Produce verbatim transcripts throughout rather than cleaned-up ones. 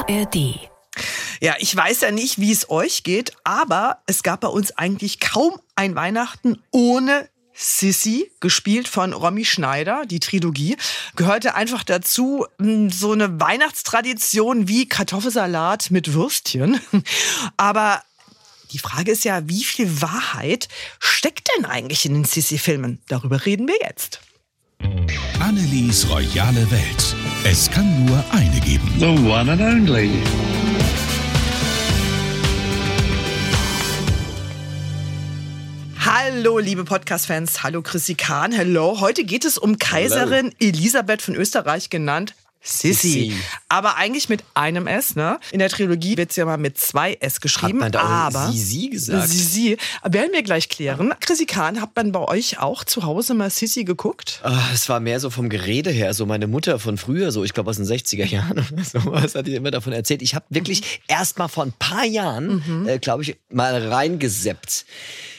R D. Ja, ich weiß ja nicht, wie es euch geht, aber es gab bei uns eigentlich kaum ein Weihnachten ohne Sissi, gespielt von Romy Schneider. Die Trilogie gehörte einfach dazu, so eine Weihnachtstradition wie Kartoffelsalat mit Würstchen. Aber die Frage ist ja, wie viel Wahrheit steckt denn eigentlich in den Sissi-Filmen? Darüber reden wir jetzt. Annelies royale Welt. Es kann nur eine geben. The one and only. Hallo, liebe Podcast-Fans. Hallo, Chrissy Kahn. Hello. Heute geht es um Kaiserin Hello. Elisabeth von Österreich, genannt Sissi. Sissi. Aber eigentlich mit einem S, ne? In der Trilogie wird es ja mal mit zwei S geschrieben. Hat man da auch aber Sisi gesagt? Sisi. Werden wir gleich klären. Chrissy Kahn, hat man bei euch auch zu Hause mal Sissi geguckt? Ach, es war mehr so vom Gerede her. So meine Mutter von früher, so ich glaube aus den sechziger Jahren oder sowas, hat die immer davon erzählt. Ich habe wirklich mhm. erst mal vor ein paar Jahren, mhm. äh, glaube ich, mal reingeseppt.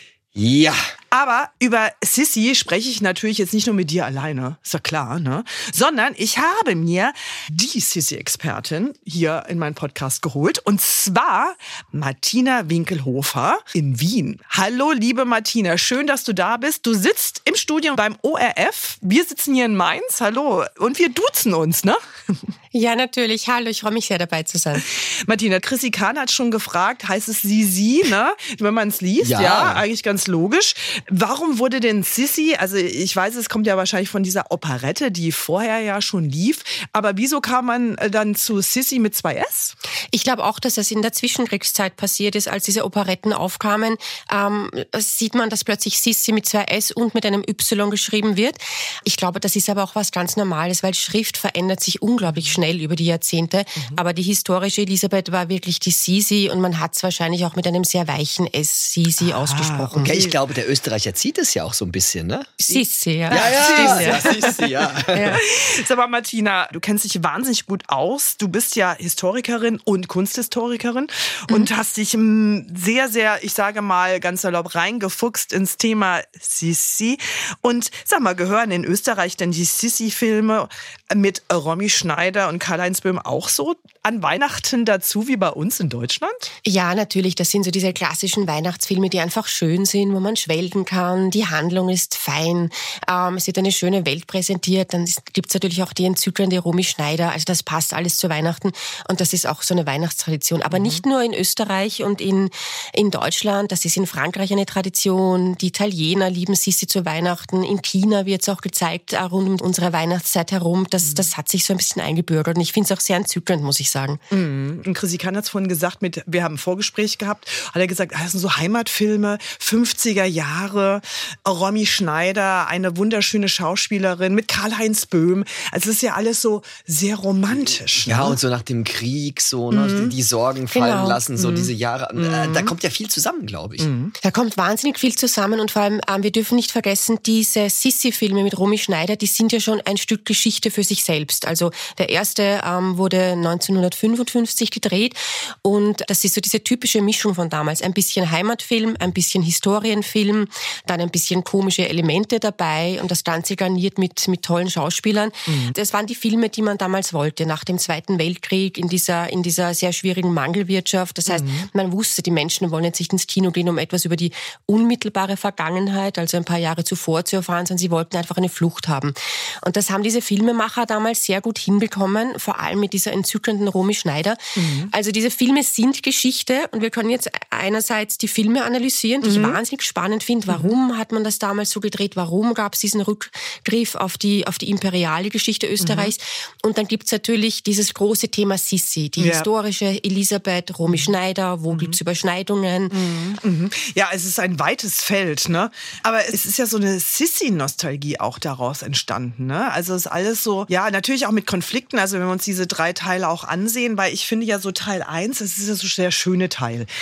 Ja. Aber über Sissi spreche ich natürlich jetzt nicht nur mit dir alleine, ist ja klar, ne? Sondern ich habe mir die Sissi-Expertin hier in meinen Podcast geholt. Und zwar Martina Winkelhofer in Wien. Hallo, liebe Martina, schön, dass du da bist. Du sitzt im Studio beim O R F. Wir sitzen hier in Mainz. Hallo. Und wir duzen uns, ne? Ja, natürlich. Hallo, ich freue mich sehr, dabei zu sein. Martina, Chrissy Kahn hat schon gefragt, heißt es Sisi, ne? Wenn man es liest, ja. ja, eigentlich ganz logisch. Warum wurde denn Sissi, also ich weiß, es kommt ja wahrscheinlich von dieser Operette, die vorher ja schon lief, aber wieso kam man dann zu Sissi mit zwei S? Ich glaube auch, dass das in der Zwischenkriegszeit passiert ist, als diese Operetten aufkamen, ähm, sieht man, dass plötzlich Sissi mit zwei S und mit einem Y geschrieben wird. Ich glaube, das ist aber auch was ganz Normales, weil Schrift verändert sich unglaublich schnell über die Jahrzehnte, mhm. aber die historische Elisabeth war wirklich die Sisi und man hat es wahrscheinlich auch mit einem sehr weichen S, Sisi, ah, ausgesprochen. Okay, ich glaube, der Österreicher zieht es ja auch so ein bisschen, ne? Sissi, ja. Ja, ja, ja. Sissi, ja. ja. Sag mal, Martina, du kennst dich wahnsinnig gut aus. Du bist ja Historikerin und Kunsthistorikerin mhm. und hast dich sehr, sehr, ich sage mal, ganz salopp reingefuchst ins Thema Sissi. Und sag mal, gehören in Österreich denn die Sissi-Filme mit Romy Schneider und Karl-Heinz Böhm auch so an Weihnachten dazu wie bei uns in Deutschland? Ja, natürlich. Das sind so diese klassischen Weihnachtsfilme, die einfach schön sind, wo man schwelgen kann. Die Handlung ist fein. Ähm, es wird eine schöne Welt präsentiert. Dann gibt es natürlich auch die entzückende Romy Schneider. Also das passt alles zu Weihnachten. Und das ist auch so eine Weihnachtstradition. Aber mhm. nicht nur in Österreich und in, in Deutschland. Das ist in Frankreich eine Tradition. Die Italiener lieben Sissi zu Weihnachten. In China wird es auch gezeigt, rund um unsere Weihnachtszeit herum. Das, mhm. das hat sich so ein bisschen eingebürgert. Und ich finde es auch sehr entzückend, muss ich sagen. Mhm. Und Chrissy Kahn hat es vorhin gesagt, mit, wir haben ein Vorgespräch gehabt, hat er gesagt, das sind so Heimatfilme, fünfziger Jahre, Romy Schneider, eine wunderschöne Schauspielerin mit Karl-Heinz Böhm. Also es ist ja alles so sehr romantisch. Ja, ne? und so nach dem Krieg, so ne, mhm. die Sorgen fallen genau. lassen, so mhm. diese Jahre. Mhm. Da kommt ja viel zusammen, glaube ich. Mhm. Da kommt wahnsinnig viel zusammen und vor allem, ähm, wir dürfen nicht vergessen, diese Sissi-Filme mit Romy Schneider, die sind ja schon ein Stück Geschichte für sich selbst. Also der erste ähm, wurde neunzehnhundertfünfundfünfzig gedreht und das ist so diese typische Mischung von damals. Ein bisschen Heimatfilm, ein bisschen Historienfilm, dann ein bisschen komische Elemente dabei und das Ganze garniert mit, mit tollen Schauspielern. Mhm. Das waren die Filme, die man damals wollte, nach dem Zweiten Weltkrieg, in dieser, in dieser sehr schwierigen Mangelwirtschaft. Das heißt, mhm. man wusste, die Menschen wollen jetzt nicht ins Kino gehen, um etwas über die unmittelbare Vergangenheit, also ein paar Jahre zuvor zu erfahren, sondern sie wollten einfach eine Flucht haben. Und das haben diese Filmemacher damals sehr gut hinbekommen, vor allem mit dieser entzückenden Romy Schneider. Mhm. Also diese Filme sind Geschichte und wir können jetzt einerseits die Filme analysieren, die mhm. ich wahnsinnig spannend finde. Warum mhm. hat man das damals so gedreht? Warum gab es diesen Rückgriff auf die, auf die imperiale Geschichte Österreichs? Mhm. Und dann gibt es natürlich dieses große Thema Sissi, die ja. historische Elisabeth, Romy Schneider, wo mhm. gibt es Überschneidungen? Mhm. Mhm. Ja, es ist ein weites Feld, ne? Aber es ist ja so eine Sissi-Nostalgie auch daraus entstanden, ne? Also es ist alles so, ja, natürlich auch mit Konflikten, also wenn wir uns diese drei Teile auch ansehen, weil ich finde ja so Teil eins, das ist ja so der schöne Teil. Die lernen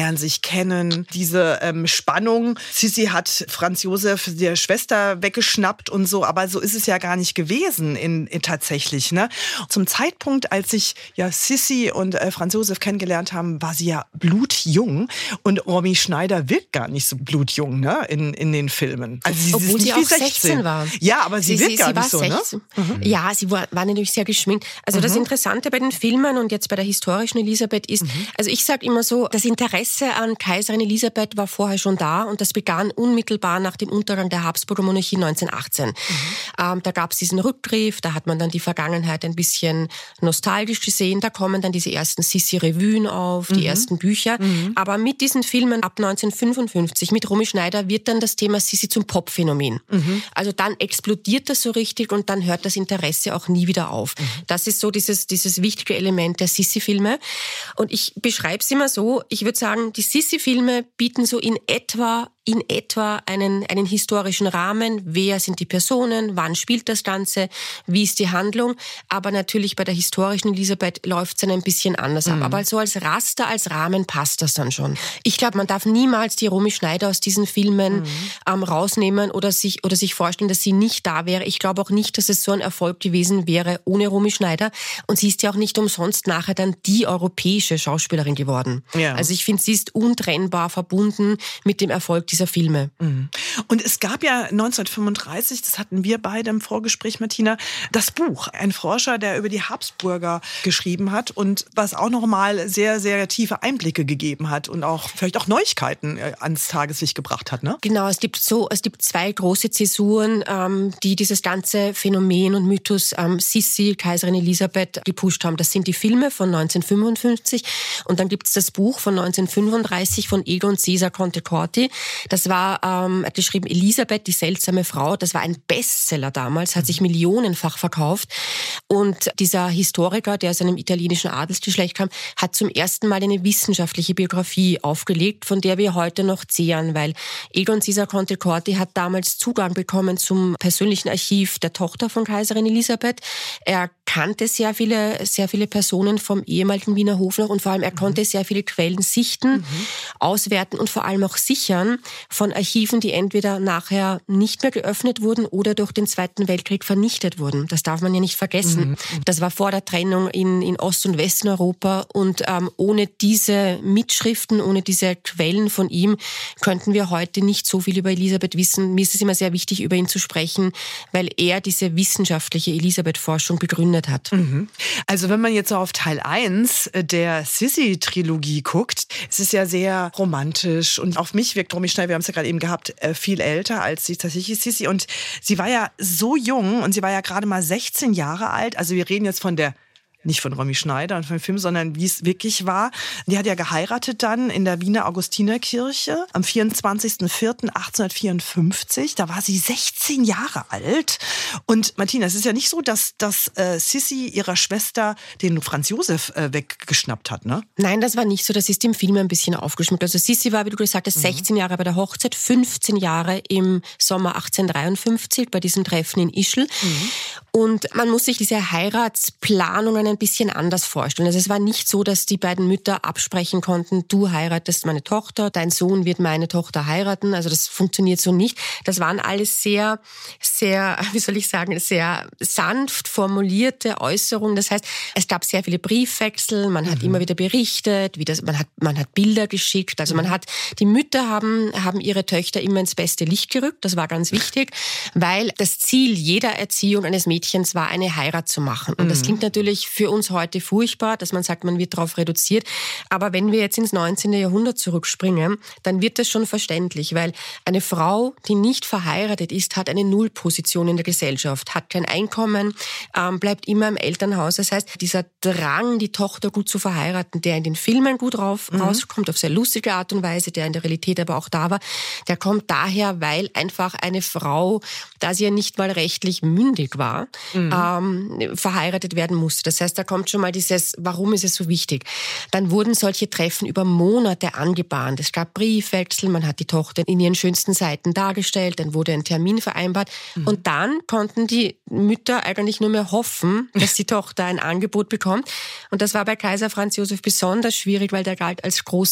lernen sich kennen. Diese ähm, Spannung. Sissi hat Franz Josef der Schwester weggeschnappt und so, aber so ist es ja gar nicht gewesen in, in tatsächlich. Ne? Zum Zeitpunkt, als sich ja Sissi und äh, Franz Josef kennengelernt haben, war sie ja blutjung und Romy Schneider wirkt gar nicht so blutjung, ne? in, in den Filmen. Also sie Obwohl ist nicht sie auch wie sechzehn. sechzehn war. Ja, aber sie, sie wirkt sie, gar sie nicht so, sechzehn. Ne? Mhm. Ja, sie war, war natürlich sehr geschminkt. Also mhm. das Interessante bei den Filmen und jetzt bei der historischen Elisabeth ist, mhm. also ich sage immer so, das Interesse an Kaiserin Elisabeth war vorher schon da und das begann unmittelbar nach dem Untergang der Habsburger Monarchie neunzehnhundertachtzehn. Mhm. Ähm, da gab es diesen Rückgriff, da hat man dann die Vergangenheit ein bisschen nostalgisch gesehen, da kommen dann diese ersten Sissi-Revuen auf, die mhm. ersten Bücher. Mhm. Aber mit diesen Filmen ab neunzehnhundertfünfundfünfzig, mit Romy Schneider, wird dann das Thema Sissi zum Popphänomen. Mhm. Also dann explodiert das so richtig und dann hört das Interesse auch nie wieder auf. Mhm. Das ist so dieses, dieses wichtige Element der Sissi-Filme. Und ich beschreibe es immer so, ich würde sagen, die Sissi-Filme bieten so in etwa in etwa einen, einen historischen Rahmen. Wer sind die Personen? Wann spielt das Ganze? Wie ist die Handlung? Aber natürlich bei der historischen Elisabeth läuft es dann ein bisschen anders mhm. ab. Aber so als Raster, als Rahmen passt das dann schon. Ich glaube, man darf niemals die Romy Schneider aus diesen Filmen mhm. ähm, rausnehmen oder sich, oder sich vorstellen, dass sie nicht da wäre. Ich glaube auch nicht, dass es so ein Erfolg gewesen wäre ohne Romy Schneider. Und sie ist ja auch nicht umsonst nachher dann die europäische Schauspielerin geworden. Ja. Also ich finde, sie ist untrennbar verbunden mit dem Erfolg dieser Filme. Und es gab ja neunzehnhundertfünfunddreißig, das hatten wir beide im Vorgespräch, Martina, das Buch. Ein Forscher, der über die Habsburger geschrieben hat und was auch nochmal sehr, sehr tiefe Einblicke gegeben hat und auch vielleicht auch Neuigkeiten ans Tageslicht gebracht hat, ne? Genau, es gibt so, es gibt zwei große Zäsuren, ähm, die dieses ganze Phänomen und Mythos ähm, Sissi, Kaiserin Elisabeth, gepusht haben. Das sind die Filme von neunzehnhundertfünfundfünfzig und dann gibt es das Buch von neunzehnhundertfünfunddreißig von Egon Caesar Conte-Corti. Das war ähm, geschrieben Elisabeth, die seltsame Frau. Das war ein Bestseller damals, hat sich millionenfach verkauft. Und dieser Historiker, der aus einem italienischen Adelsgeschlecht kam, hat zum ersten Mal eine wissenschaftliche Biografie aufgelegt, von der wir heute noch zehren, weil Egon Caesar Conte-Corti hat damals Zugang bekommen zum persönlichen Archiv der Tochter von Kaiserin Elisabeth. Er kannte sehr viele, sehr viele Personen vom ehemaligen Wiener Hof noch und vor allem er mhm. konnte sehr viele Quellen sichten, mhm. auswerten und vor allem auch sichern von Archiven, die entweder nachher nicht mehr geöffnet wurden oder durch den Zweiten Weltkrieg vernichtet wurden. Das darf man ja nicht vergessen. Mhm. Das war vor der Trennung in, in Ost- und Westeuropa und ähm, ohne diese Mitschriften, ohne diese Quellen von ihm könnten wir heute nicht so viel über Elisabeth wissen. Mir ist es immer sehr wichtig, über ihn zu sprechen, weil er diese wissenschaftliche Elisabeth-Forschung begründet hat. Mhm. Also wenn man jetzt so auf Teil eins der Sissi-Trilogie guckt, es ist ja sehr romantisch und auf mich wirkt Romy Schneider, wir haben es ja gerade eben gehabt, viel älter als die tatsächliche Sissi und sie war ja so jung und sie war ja gerade mal sechzehn Jahre alt, also wir reden jetzt von der nicht von Romy Schneider und vom Film, sondern wie es wirklich war. Die hat ja geheiratet dann in der Wiener Augustinerkirche am vierundzwanzigsten vierten achtzehnhundertvierundfünfzig. Da war sie sechzehn Jahre alt. Und Martina, es ist ja nicht so, dass, dass äh, Sissi ihrer Schwester den Franz Josef äh, weggeschnappt hat, ne? Nein, das war nicht so. Das ist im Film ein bisschen aufgeschmückt. Also Sissi war, wie du gesagt hast, sechzehn Jahre bei der Hochzeit, fünfzehn Jahre im Sommer achtzehnhundertdreiundfünfzig bei diesem Treffen in Ischl. Mhm. Und man muss sich diese Heiratsplanungen ein bisschen anders vorstellen. Also es war nicht so, dass die beiden Mütter absprechen konnten, du heiratest meine Tochter, dein Sohn wird meine Tochter heiraten. Also das funktioniert so nicht. Das waren alles sehr, sehr, wie soll ich sagen, sehr sanft formulierte Äußerungen. Das heißt, es gab sehr viele Briefwechsel, man hat mhm. immer wieder berichtet, wie das, man hat, man hat Bilder geschickt. Also man hat, die Mütter haben, haben ihre Töchter immer ins beste Licht gerückt. Das war ganz wichtig, weil das Ziel jeder Erziehung eines Mädchens war, eine Heirat zu machen. Und das klingt natürlich für uns heute furchtbar, dass man sagt, man wird darauf reduziert. Aber wenn wir jetzt ins neunzehnten Jahrhundert zurückspringen, dann wird das schon verständlich, weil eine Frau, die nicht verheiratet ist, hat eine Nullposition in der Gesellschaft, hat kein Einkommen, ähm, bleibt immer im Elternhaus. Das heißt, dieser Drang, die Tochter gut zu verheiraten, der in den Filmen gut rauf, mhm. rauskommt, auf sehr lustige Art und Weise, der in der Realität aber auch da war, der kommt daher, weil einfach eine Frau, da sie ja nicht mal rechtlich mündig war, mhm. ähm, verheiratet werden musste. Das heißt, da kommt schon mal dieses, warum ist es so wichtig? Dann wurden solche Treffen über Monate angebahnt. Es gab Briefwechsel, man hat die Tochter in ihren schönsten Seiten dargestellt, dann wurde ein Termin vereinbart mhm. und dann konnten die Mütter eigentlich nur mehr hoffen, dass die Tochter ein Angebot bekommt. Und das war bei Kaiser Franz Josef besonders schwierig, weil der galt als großer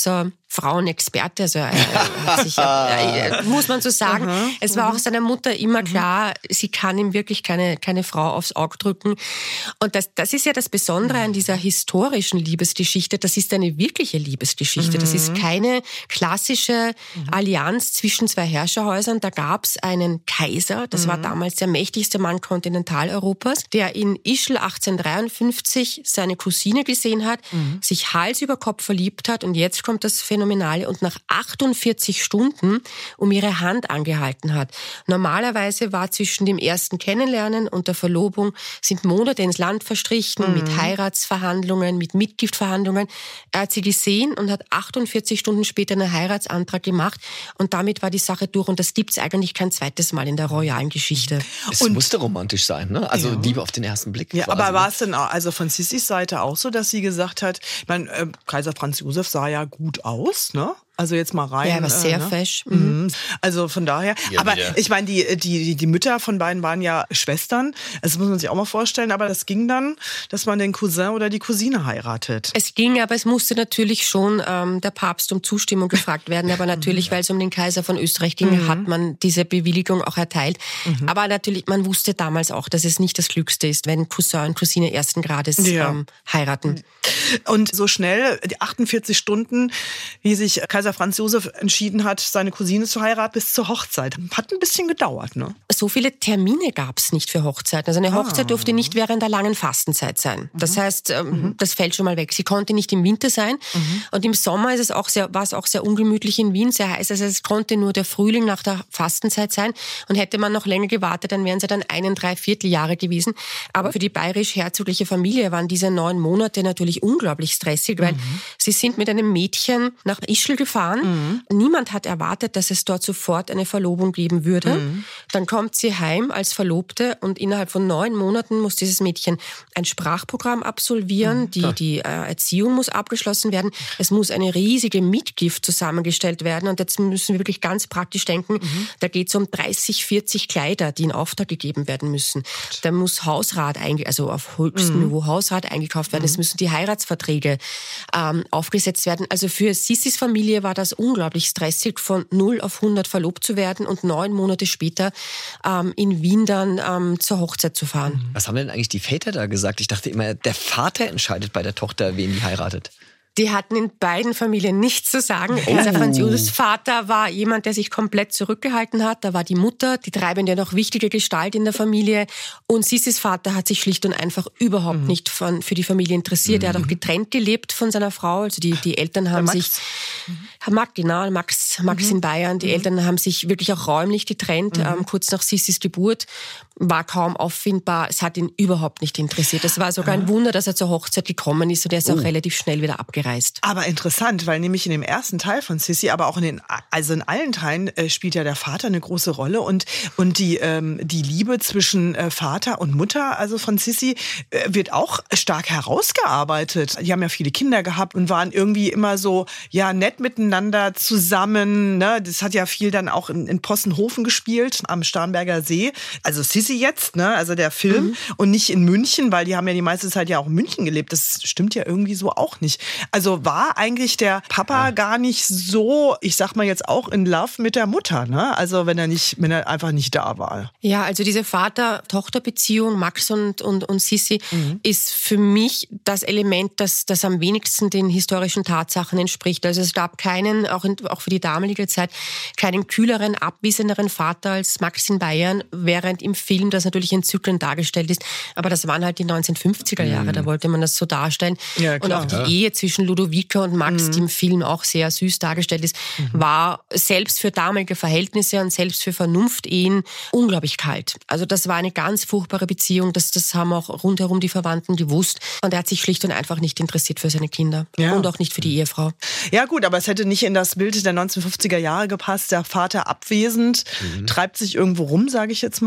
Frauenexperte, also er hat sich, äh, muss man so sagen. Mhm. Es war auch seiner Mutter immer klar, sie kann ihm wirklich keine, keine Frau aufs Auge drücken. Und das, das ist ja das Besondere an dieser historischen Liebesgeschichte. Das ist eine wirkliche Liebesgeschichte. Mhm. Das ist keine klassische Allianz zwischen zwei Herrscherhäusern. Da gab es einen Kaiser, das mhm. war damals der mächtigste Mann Kontinentaleuropas, der in Ischl achtzehnhundertdreiundfünfzig seine Cousine gesehen hat, mhm. sich Hals über Kopf verliebt hat und jetzt kommt das Phänomenale und nach achtundvierzig Stunden um ihre Hand angehalten hat. Normalerweise war zwischen dem ersten Kennenlernen und der Verlobung sind Monate ins Land verstrichen, mhm. mit Heiratsverhandlungen, mit Mitgiftverhandlungen. Er hat sie gesehen und hat achtundvierzig Stunden später einen Heiratsantrag gemacht und damit war die Sache durch und das gibt's eigentlich kein zweites Mal in der royalen Geschichte. Es und musste romantisch sein, ne? Also ja. Liebe auf den ersten Blick. Ja, quasi. aber war es denn auch, also von Sissis Seite auch so, dass sie gesagt hat, ich meine, äh, Kaiser Franz Josef sah ja gut aus, ne? Also jetzt mal rein. Ja, er war sehr äh, ne? fesch. Mhm. Also von daher. Ja, aber wieder. ich meine, die, die, die Mütter von beiden waren ja Schwestern. Das muss man sich auch mal vorstellen. Aber das ging dann, dass man den Cousin oder die Cousine heiratet. Es ging, aber es musste natürlich schon ähm, der Papst um Zustimmung gefragt werden. Aber natürlich, weil es um den Kaiser von Österreich ging, mhm. hat man diese Bewilligung auch erteilt. Mhm. Aber natürlich, man wusste damals auch, dass es nicht das Klügste ist, wenn Cousin und Cousine ersten Grades ja. ähm, heiraten. Und so schnell, die achtundvierzig Stunden, wie sich Kaiser Franz Josef entschieden hat, seine Cousine zu heiraten, bis zur Hochzeit. Hat ein bisschen gedauert, ne? So viele Termine gab es nicht für Hochzeiten. Also eine Hochzeit ah. durfte nicht während der langen Fastenzeit sein. Mhm. Das heißt, ähm, mhm. das fällt schon mal weg. Sie konnte nicht im Winter sein. Mhm. Und im Sommer ist es auch sehr, war es auch sehr ungemütlich in Wien. Sehr heiß. Also es konnte nur der Frühling nach der Fastenzeit sein. Und hätte man noch länger gewartet, dann wären sie dann einen Dreivierteljahre gewesen. Aber für die bayerisch-herzogliche Familie waren diese neun Monate natürlich unglaublich stressig, weil mhm. sie sind mit einem Mädchen nach Ischl gefahren. Mhm. Niemand hat erwartet, dass es dort sofort eine Verlobung geben würde. Mhm. Dann kommt sie heim als Verlobte und innerhalb von neun Monaten muss dieses Mädchen ein Sprachprogramm absolvieren. Mhm. Die, die äh, Erziehung muss abgeschlossen werden. Es muss eine riesige Mitgift zusammengestellt werden. Und jetzt müssen wir wirklich ganz praktisch denken, mhm. da geht es um dreißig, vierzig Kleider, die in Auftrag gegeben werden müssen. Da muss Hausrat, einge- also auf höchstem mhm. Niveau Hausrat eingekauft werden. Mhm. Es müssen die Heiratsverträge ähm, aufgesetzt werden. Also für Sissis Familie war das unglaublich stressig, von null auf hundert verlobt zu werden und neun Monate später ähm, in Wien dann ähm, zur Hochzeit zu fahren. Was haben denn eigentlich die Väter da gesagt? Ich dachte immer, der Vater entscheidet bei der Tochter, wen die heiratet. Die hatten in beiden Familien nichts zu sagen. Oh. Kaiser Franz Josefs Vater war jemand, der sich komplett zurückgehalten hat. Da war die Mutter, die treibende, noch wichtige Gestalt in der Familie. Und Sissis Vater hat sich schlicht und einfach überhaupt mhm. nicht von, für die Familie interessiert. Mhm. Er hat auch getrennt gelebt von seiner Frau. Also die, die Eltern haben sich... Mhm. Max, genau, Max, Max mhm. in Bayern. Die mhm. Eltern haben sich wirklich auch räumlich getrennt, mhm. ähm, kurz nach Sissis Geburt. War kaum auffindbar. Es hat ihn überhaupt nicht interessiert. Es war sogar ein Wunder, dass er zur Hochzeit gekommen ist und er ist oh. auch relativ schnell wieder abgereist. Aber interessant, weil nämlich in dem ersten Teil von Sissi, aber auch in den, also in allen Teilen äh, spielt ja der Vater eine große Rolle und und die ähm, die Liebe zwischen äh, Vater und Mutter, also von Sissi, äh, wird auch stark herausgearbeitet. Die haben ja viele Kinder gehabt und waren irgendwie immer so ja nett miteinander zusammen. Ne? Das hat ja viel dann auch in, in Possenhofen gespielt am Starnberger See. Also Sissi jetzt, ne, also der Film mhm. und nicht in München, weil die haben ja die meiste Zeit ja auch in München gelebt. Das stimmt ja irgendwie so auch nicht. Also war eigentlich der Papa ja. gar nicht so, ich sag mal jetzt auch in Love mit der Mutter, ne? Also wenn er nicht, wenn er einfach nicht da war. Ja, also diese Vater-Tochter-Beziehung, Max und, und, und Sissi, mhm. ist für mich das Element, das, das am wenigsten den historischen Tatsachen entspricht. Also es gab keinen, auch, in, auch für die damalige Zeit, keinen kühleren, abwesenderen Vater als Max in Bayern, während im Film das natürlich entzückend dargestellt ist. Aber das waren halt die neunzehnhundertfünfziger Jahre, mhm. da wollte man das so darstellen. Ja, und auch die ja. Ehe zwischen Ludovica und Max, mhm. die im Film auch sehr süß dargestellt ist, mhm. war selbst für damalige Verhältnisse und selbst für Vernunftehen unglaublich kalt. Also das war eine ganz furchtbare Beziehung. Das, das haben auch rundherum die Verwandten gewusst. Und er hat sich schlicht und einfach nicht interessiert für seine Kinder. Ja. Und auch nicht für die Ehefrau. Ja gut, aber es hätte nicht in das Bild der neunzehnhundertfünfziger Jahre gepasst. Der Vater abwesend, mhm. treibt sich irgendwo rum, sage ich jetzt mal. Ne?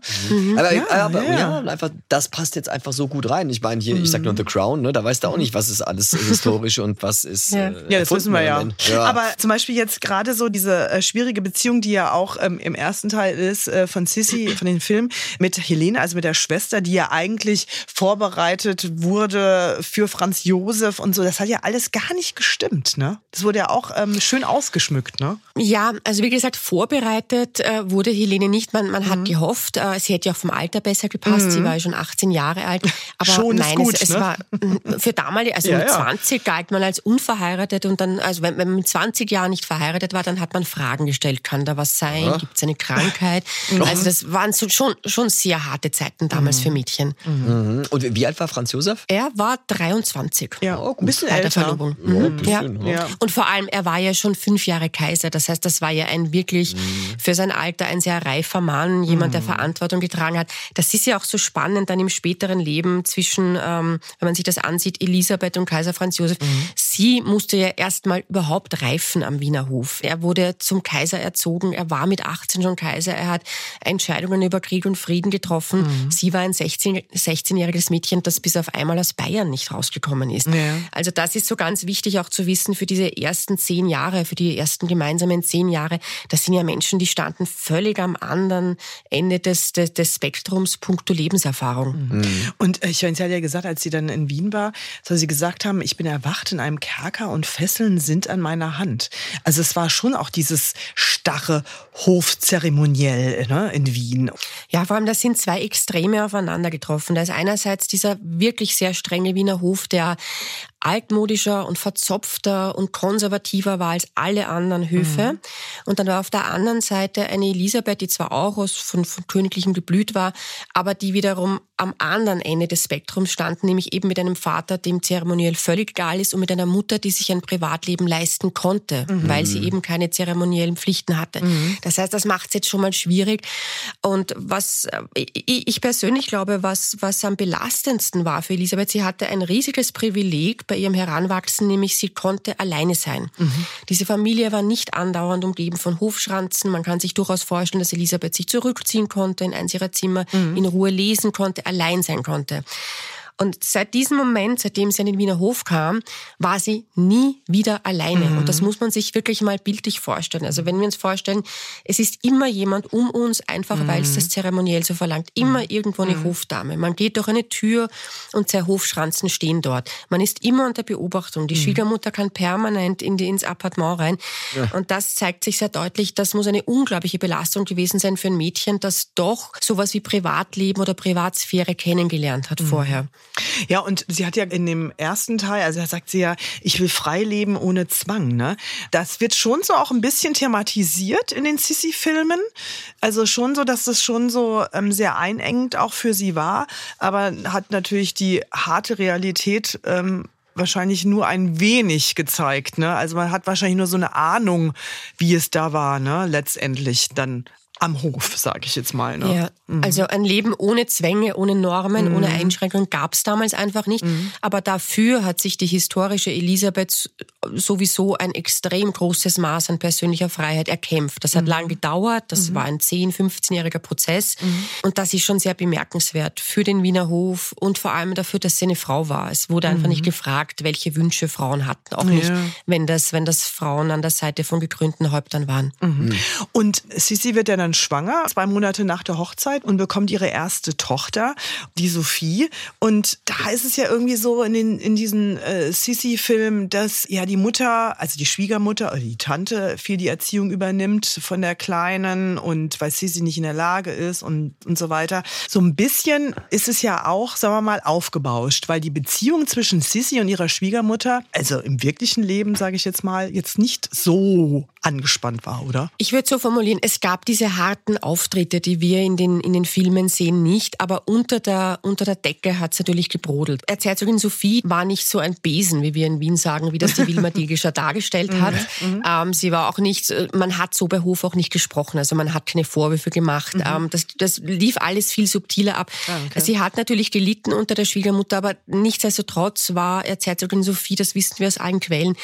Mhm. Aber, ja, aber ja. ja, einfach, das passt jetzt einfach so gut rein. Ich meine, hier, ich sag nur The Crown, ne, da weißt du auch nicht, was ist alles historisch und was ist. Ja, äh, ja das wissen wir ja. ja. Aber zum Beispiel jetzt gerade so diese äh, schwierige Beziehung, die ja auch ähm, im ersten Teil ist äh, von Sissi, von den Filmen, mit Helene, also mit der Schwester, die ja eigentlich vorbereitet wurde für Franz Josef und so. Das hat ja alles gar nicht gestimmt, ne? Das wurde ja auch ähm, schön ausgeschmückt, ne? Ja, also wie gesagt, vorbereitet äh, wurde Helene nicht. Man, man mhm. hat gehofft, äh, sie hätte ja auch vom Alter besser gepasst. Mhm. Sie war ja schon achtzehn Jahre alt. Aber schon nein, ist gut, es, es ne? war für damalige, also ja, mit ja. zwanzig galt man als unverheiratet und dann, also wenn, wenn man mit zwanzig Jahren nicht verheiratet war, dann hat man Fragen gestellt. Kann da was sein? Ja. Gibt es eine Krankheit? Mhm. Also das waren so schon, schon sehr harte Zeiten damals mhm. für Mädchen. Mhm. Und wie alt war Franz Josef? Er war dreiundzwanzig. Ja, oh, ein bisschen bei der älter. Verlobung. Ja, mhm. ein bisschen, ja. ja. Und vor allem, er war ja schon fünf Jahre Kaiser. Das heißt, das war ja ein wirklich mhm. für sein Alter ein sehr reifer Mann, jemand, der Verantwortung getragen hat. Das ist ja auch so spannend dann im späteren Leben zwischen, ähm, wenn man sich das ansieht, Elisabeth und Kaiser Franz Josef. Mhm. Sie musste ja erstmal überhaupt reifen am Wiener Hof. Er wurde zum Kaiser erzogen. Er war mit achtzehn schon Kaiser. Er hat Entscheidungen über Krieg und Frieden getroffen. Mhm. Sie war ein sechzehn, sechzehnjähriges Mädchen, das bis auf einmal aus Bayern nicht rausgekommen ist. Ja. Also das ist so ganz wichtig auch zu wissen für diese ersten zehn Jahre, für die ersten gemeinsamen zehn Jahre. Das sind ja Menschen, die standen völlig am anderen Ende des, des, des Spektrums puncto Lebenserfahrung. Mhm. Und ich meine, sie hat ja gesagt, als sie dann in Wien war, soll sie gesagt haben, ich bin erwacht in einem Kerker und Fesseln sind an meiner Hand. Also es war schon auch dieses starre Hofzeremoniell, ne, in Wien. Ja, vor allem, da sind zwei Extreme aufeinander getroffen. Da ist einerseits dieser wirklich sehr strenge Wiener Hof, der altmodischer und verzopfter und konservativer war als alle anderen Höfe. Mhm. Und dann war auf der anderen Seite eine Elisabeth, die zwar auch aus von, von königlichem Geblüt war, aber die wiederum am anderen Ende des Spektrums stand, nämlich eben mit einem Vater, dem zeremoniell völlig egal ist und mit einer Mutter, die sich ein Privatleben leisten konnte, mhm. weil sie eben keine zeremoniellen Pflichten hatte. Mhm. Das heißt, das macht es jetzt schon mal schwierig. Und was ich persönlich glaube, was, was am belastendsten war für Elisabeth, sie hatte ein riesiges Privileg bei ihrem Heranwachsen, nämlich sie konnte alleine sein. Mhm. Diese Familie war nicht andauernd umgeben von Hofschranzen. Man kann sich durchaus vorstellen, dass Elisabeth sich zurückziehen konnte in eins ihrer Zimmer, mhm. in Ruhe lesen konnte, allein sein konnte. Und seit diesem Moment, seitdem sie an den Wiener Hof kam, war sie nie wieder alleine. Mhm. Und das muss man sich wirklich mal bildlich vorstellen. Also wenn wir uns vorstellen, es ist immer jemand um uns, einfach mhm. weil es das zeremoniell so verlangt. Immer mhm. irgendwo eine mhm. Hofdame. Man geht durch eine Tür und zwei Hofschranzen stehen dort. Man ist immer unter Beobachtung. Die mhm. Schwiegermutter kann permanent in die, ins Appartement rein. Ja. Und das zeigt sich sehr deutlich. Das muss eine unglaubliche Belastung gewesen sein für ein Mädchen, das doch sowas wie Privatleben oder Privatsphäre kennengelernt hat mhm. vorher. Ja, und sie hat ja in dem ersten Teil, also da sagt sie ja, ich will frei leben ohne Zwang, ne? Das wird schon so auch ein bisschen thematisiert in den Sissi-Filmen. Also schon so, dass das schon so ähm, sehr einengend auch für sie war, aber hat natürlich die harte Realität ähm, wahrscheinlich nur ein wenig gezeigt, ne? Also man hat wahrscheinlich nur so eine Ahnung, wie es da war, ne? Letztendlich dann am Hof, sage ich jetzt mal. Ne? Ja, mhm. Also ein Leben ohne Zwänge, ohne Normen, mhm. ohne Einschränkungen gab es damals einfach nicht. Mhm. Aber dafür hat sich die historische Elisabeth sowieso ein extrem großes Maß an persönlicher Freiheit erkämpft. Das hat mhm. lang gedauert, das mhm. war ein zehn-, fünfzehnjähriger Prozess. Mhm. Und das ist schon sehr bemerkenswert für den Wiener Hof und vor allem dafür, dass sie eine Frau war. Es wurde einfach mhm. nicht gefragt, welche Wünsche Frauen hatten. Auch nicht, ja. wenn, das, wenn das Frauen an der Seite von gekrönten Häuptern waren. Mhm. Und Sissi wird ja dann schwanger, zwei Monate nach der Hochzeit und bekommt ihre erste Tochter, die Sophie. Und da ist es ja irgendwie so in, den, in diesen äh, Sissi-Filmen, dass ja die Mutter, also die Schwiegermutter oder die Tante viel die Erziehung übernimmt von der Kleinen und weil Sissi nicht in der Lage ist und, und so weiter. So ein bisschen ist es ja auch, sagen wir mal, aufgebauscht, weil die Beziehung zwischen Sissi und ihrer Schwiegermutter, also im wirklichen Leben, sage ich jetzt mal, jetzt nicht so angespannt war, oder? Ich würde so formulieren, es gab diese harten Auftritte, die wir in den, in den Filmen sehen, nicht, aber unter der, unter der Decke hat es natürlich gebrodelt. Erzherzogin Sophie war nicht so ein Besen, wie wir in Wien sagen, wie das die Wilma Dilgischer dargestellt hat. Mhm. Ähm, sie war auch nicht, man hat so bei Hof auch nicht gesprochen, also man hat keine Vorwürfe gemacht. Mhm. Ähm, das, das lief alles viel subtiler ab. Ah, okay. Sie hat natürlich gelitten unter der Schwiegermutter, aber nichtsdestotrotz war Erzherzogin Sophie, das wissen wir aus allen Quellen,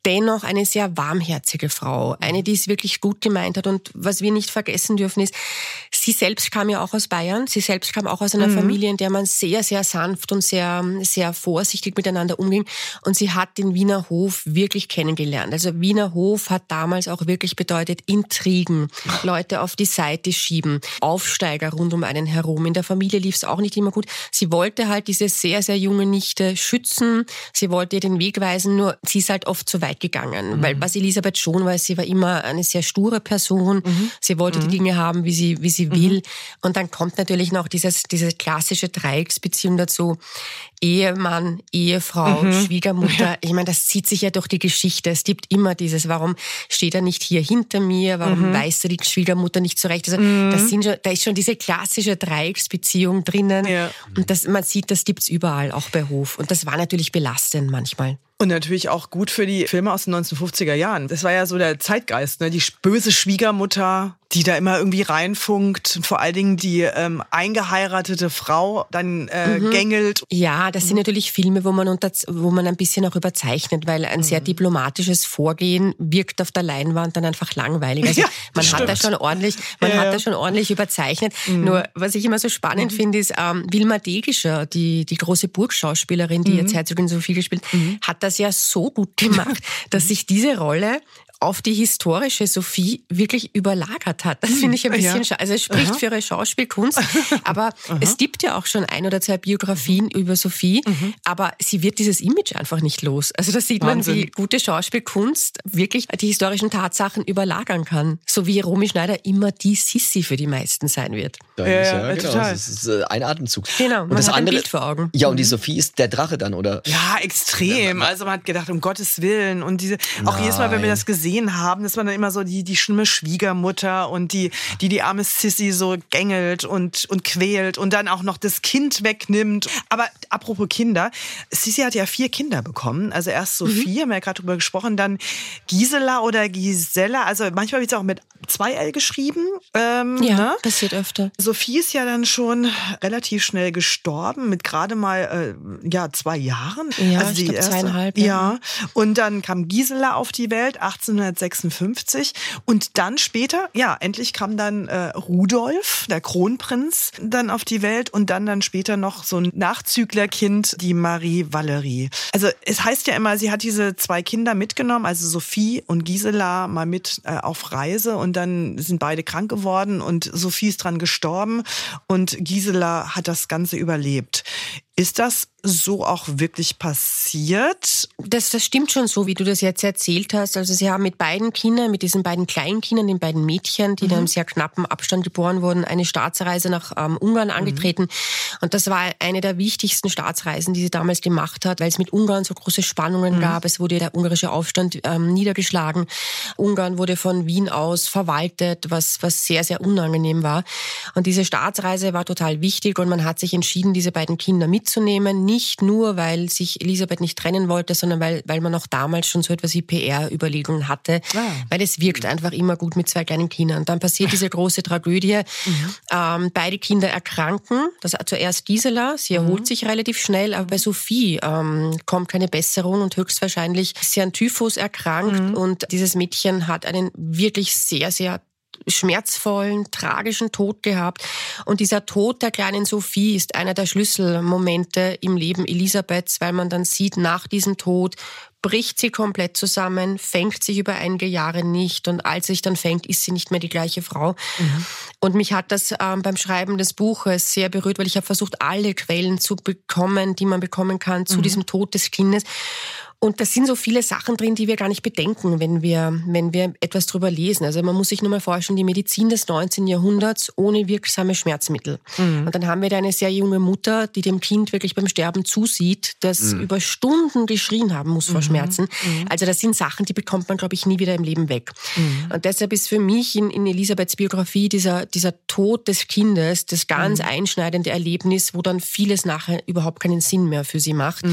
dennoch eine sehr warmherzige Frau. Eine, die es wirklich gut gemeint hat. Und was wir nicht vergessen dürfen ist, sie selbst kam ja auch aus Bayern. Sie selbst kam auch aus einer mhm. Familie, in der man sehr, sehr sanft und sehr, sehr vorsichtig miteinander umging. Und sie hat den Wiener Hof wirklich kennengelernt. Also Wiener Hof hat damals auch wirklich bedeutet Intrigen, Leute auf die Seite schieben, Aufsteiger rund um einen herum. In der Familie lief es auch nicht immer gut. Sie wollte halt diese sehr, sehr junge Nichte schützen. Sie wollte ihr den Weg weisen, nur sie ist halt oft zu weit gegangen. Mhm. Weil was Elisabeth schon weiß, sie war immer eine sehr sture Person. Mhm. Sie wollte mhm. die Dinge haben, wie sie, wie sie mhm. will. Und dann kommt natürlich noch dieses, diese klassische Dreiecksbeziehung dazu. Ehemann, Ehefrau, mhm. Schwiegermutter. Ja. Ich meine, das zieht sich ja durch die Geschichte. Es gibt immer dieses, warum steht er nicht hier hinter mir? Warum mhm. weiß er die Schwiegermutter nicht zurecht? Also, mhm. das sind schon, da ist schon diese klassische Dreiecksbeziehung drinnen. Ja. Und das, man sieht, das gibt's überall, auch bei Hof. Und das war natürlich belastend manchmal. Und natürlich auch gut für die Filme aus den neunzehnhundertfünfziger Jahren. Das war ja so der Zeitgeist, ne? Die böse Schwiegermutter, die da immer irgendwie reinfunkt. Und vor allen Dingen die ähm, eingeheiratete Frau dann äh, mhm. gängelt. Ja, das sind natürlich Filme, wo man, unter, wo man ein bisschen auch überzeichnet, weil ein mhm. sehr diplomatisches Vorgehen wirkt auf der Leinwand dann einfach langweilig. Also ja, man stimmt. hat da schon ordentlich, man ja, hat da schon ordentlich überzeichnet. Mhm. Nur was ich immer so spannend mhm. finde, ist ähm, Wilma Degischer, die, die große Burgschauspielerin, die mhm. jetzt Herzogin Sophie gespielt, mhm. hat das ja so gut gemacht, dass sich diese Rolle auf die historische Sophie wirklich überlagert hat. Das finde ich ein bisschen ja. schade. Also es spricht Aha. für ihre Schauspielkunst, aber Aha. es gibt ja auch schon ein oder zwei Biografien über Sophie, mhm. aber sie wird dieses Image einfach nicht los. Also da sieht Wahnsinn. Man, wie gute Schauspielkunst wirklich die historischen Tatsachen überlagern kann. So wie Romy Schneider immer die Sissi für die meisten sein wird. Ja, ja, ja, genau. Total. Das ist äh, ein Atemzug. Genau, man und das hat andere, ein Bild vor Augen. Ja, und die Sophie ist der Drache dann, oder? Ja, extrem. Also man hat gedacht, um Gottes Willen. Und diese, auch jedes Mal, wenn wir das gesehen haben, das war dann immer so die, die schlimme Schwiegermutter und die, die die arme Sissi so gängelt und, und quält und dann auch noch das Kind wegnimmt. Aber apropos Kinder, Sissi hat ja vier Kinder bekommen. Also erst Sophie, mhm. haben wir ja gerade drüber gesprochen, dann Gisela oder Gisela. Also manchmal wird es auch mit zwei L geschrieben. Ähm, ja, ne? passiert öfter. Sophie ist ja dann schon relativ schnell gestorben, mit gerade mal äh, ja, zwei Jahren. Ja, also ich glaube zweieinhalb. Ja. ja. Und dann kam Gisela auf die Welt, achtzehnhundertsechsundfünfzig. Und dann später, ja, endlich kam dann äh, Rudolf, der Kronprinz, dann auf die Welt. Und dann dann später noch so ein Nachzüglerkind, die Marie Valerie. Also es heißt ja immer, sie hat diese zwei Kinder mitgenommen, also Sophie und Gisela, mal mit äh, auf Reise. Und dann sind beide krank geworden und Sophie ist dran gestorben und Gisela hat das Ganze überlebt. Ist das so auch wirklich passiert? Das, das stimmt schon so, wie du das jetzt erzählt hast. Also sie haben mit beiden Kindern, mit diesen beiden kleinen Kindern, den beiden Mädchen, die mhm. in einem sehr knappen Abstand geboren wurden, eine Staatsreise nach ähm, Ungarn angetreten. Mhm. Und das war eine der wichtigsten Staatsreisen, die sie damals gemacht hat, weil es mit Ungarn so große Spannungen mhm. gab. Es wurde der ungarische Aufstand ähm, niedergeschlagen. Ungarn wurde von Wien aus verwaltet, was, was sehr, sehr unangenehm war. Und diese Staatsreise war total wichtig und man hat sich entschieden, diese beiden Kinder mitzunehmen. mitzunehmen, nicht nur, weil sich Elisabeth nicht trennen wollte, sondern weil, weil man auch damals schon so etwas wie P R-Überlegungen hatte, ah. weil es wirkt einfach immer gut mit zwei kleinen Kindern. Dann passiert diese große Tragödie. Mhm. Ähm, beide Kinder erkranken. Das zuerst Gisela, sie erholt mhm. sich relativ schnell, aber bei Sophie ähm, kommt keine Besserung und höchstwahrscheinlich ist sie an Typhus erkrankt mhm. und dieses Mädchen hat einen wirklich sehr, sehr schmerzvollen, tragischen Tod gehabt. Und dieser Tod der kleinen Sophie ist einer der Schlüsselmomente im Leben Elisabeths, weil man dann sieht, nach diesem Tod bricht sie komplett zusammen, fängt sich über einige Jahre nicht und als sie sich dann fängt, ist sie nicht mehr die gleiche Frau. Mhm. Und mich hat das ähm, beim Schreiben des Buches sehr berührt, weil ich habe versucht, alle Quellen zu bekommen, die man bekommen kann zu mhm. diesem Tod des Kindes. Und da sind so viele Sachen drin, die wir gar nicht bedenken, wenn wir, wenn wir etwas drüber lesen. Also man muss sich nur mal vorstellen, die Medizin des neunzehnten Jahrhunderts ohne wirksame Schmerzmittel. Mhm. Und dann haben wir da eine sehr junge Mutter, die dem Kind wirklich beim Sterben zusieht, das mhm. über Stunden geschrien haben muss vor mhm. Schmerzen. Mhm. Also das sind Sachen, die bekommt man, glaube ich, nie wieder im Leben weg. Mhm. Und deshalb ist für mich in, in Elisabeths Biografie dieser, dieser Tod des Kindes das ganz mhm. einschneidende Erlebnis, wo dann vieles nachher überhaupt keinen Sinn mehr für sie macht. Mhm.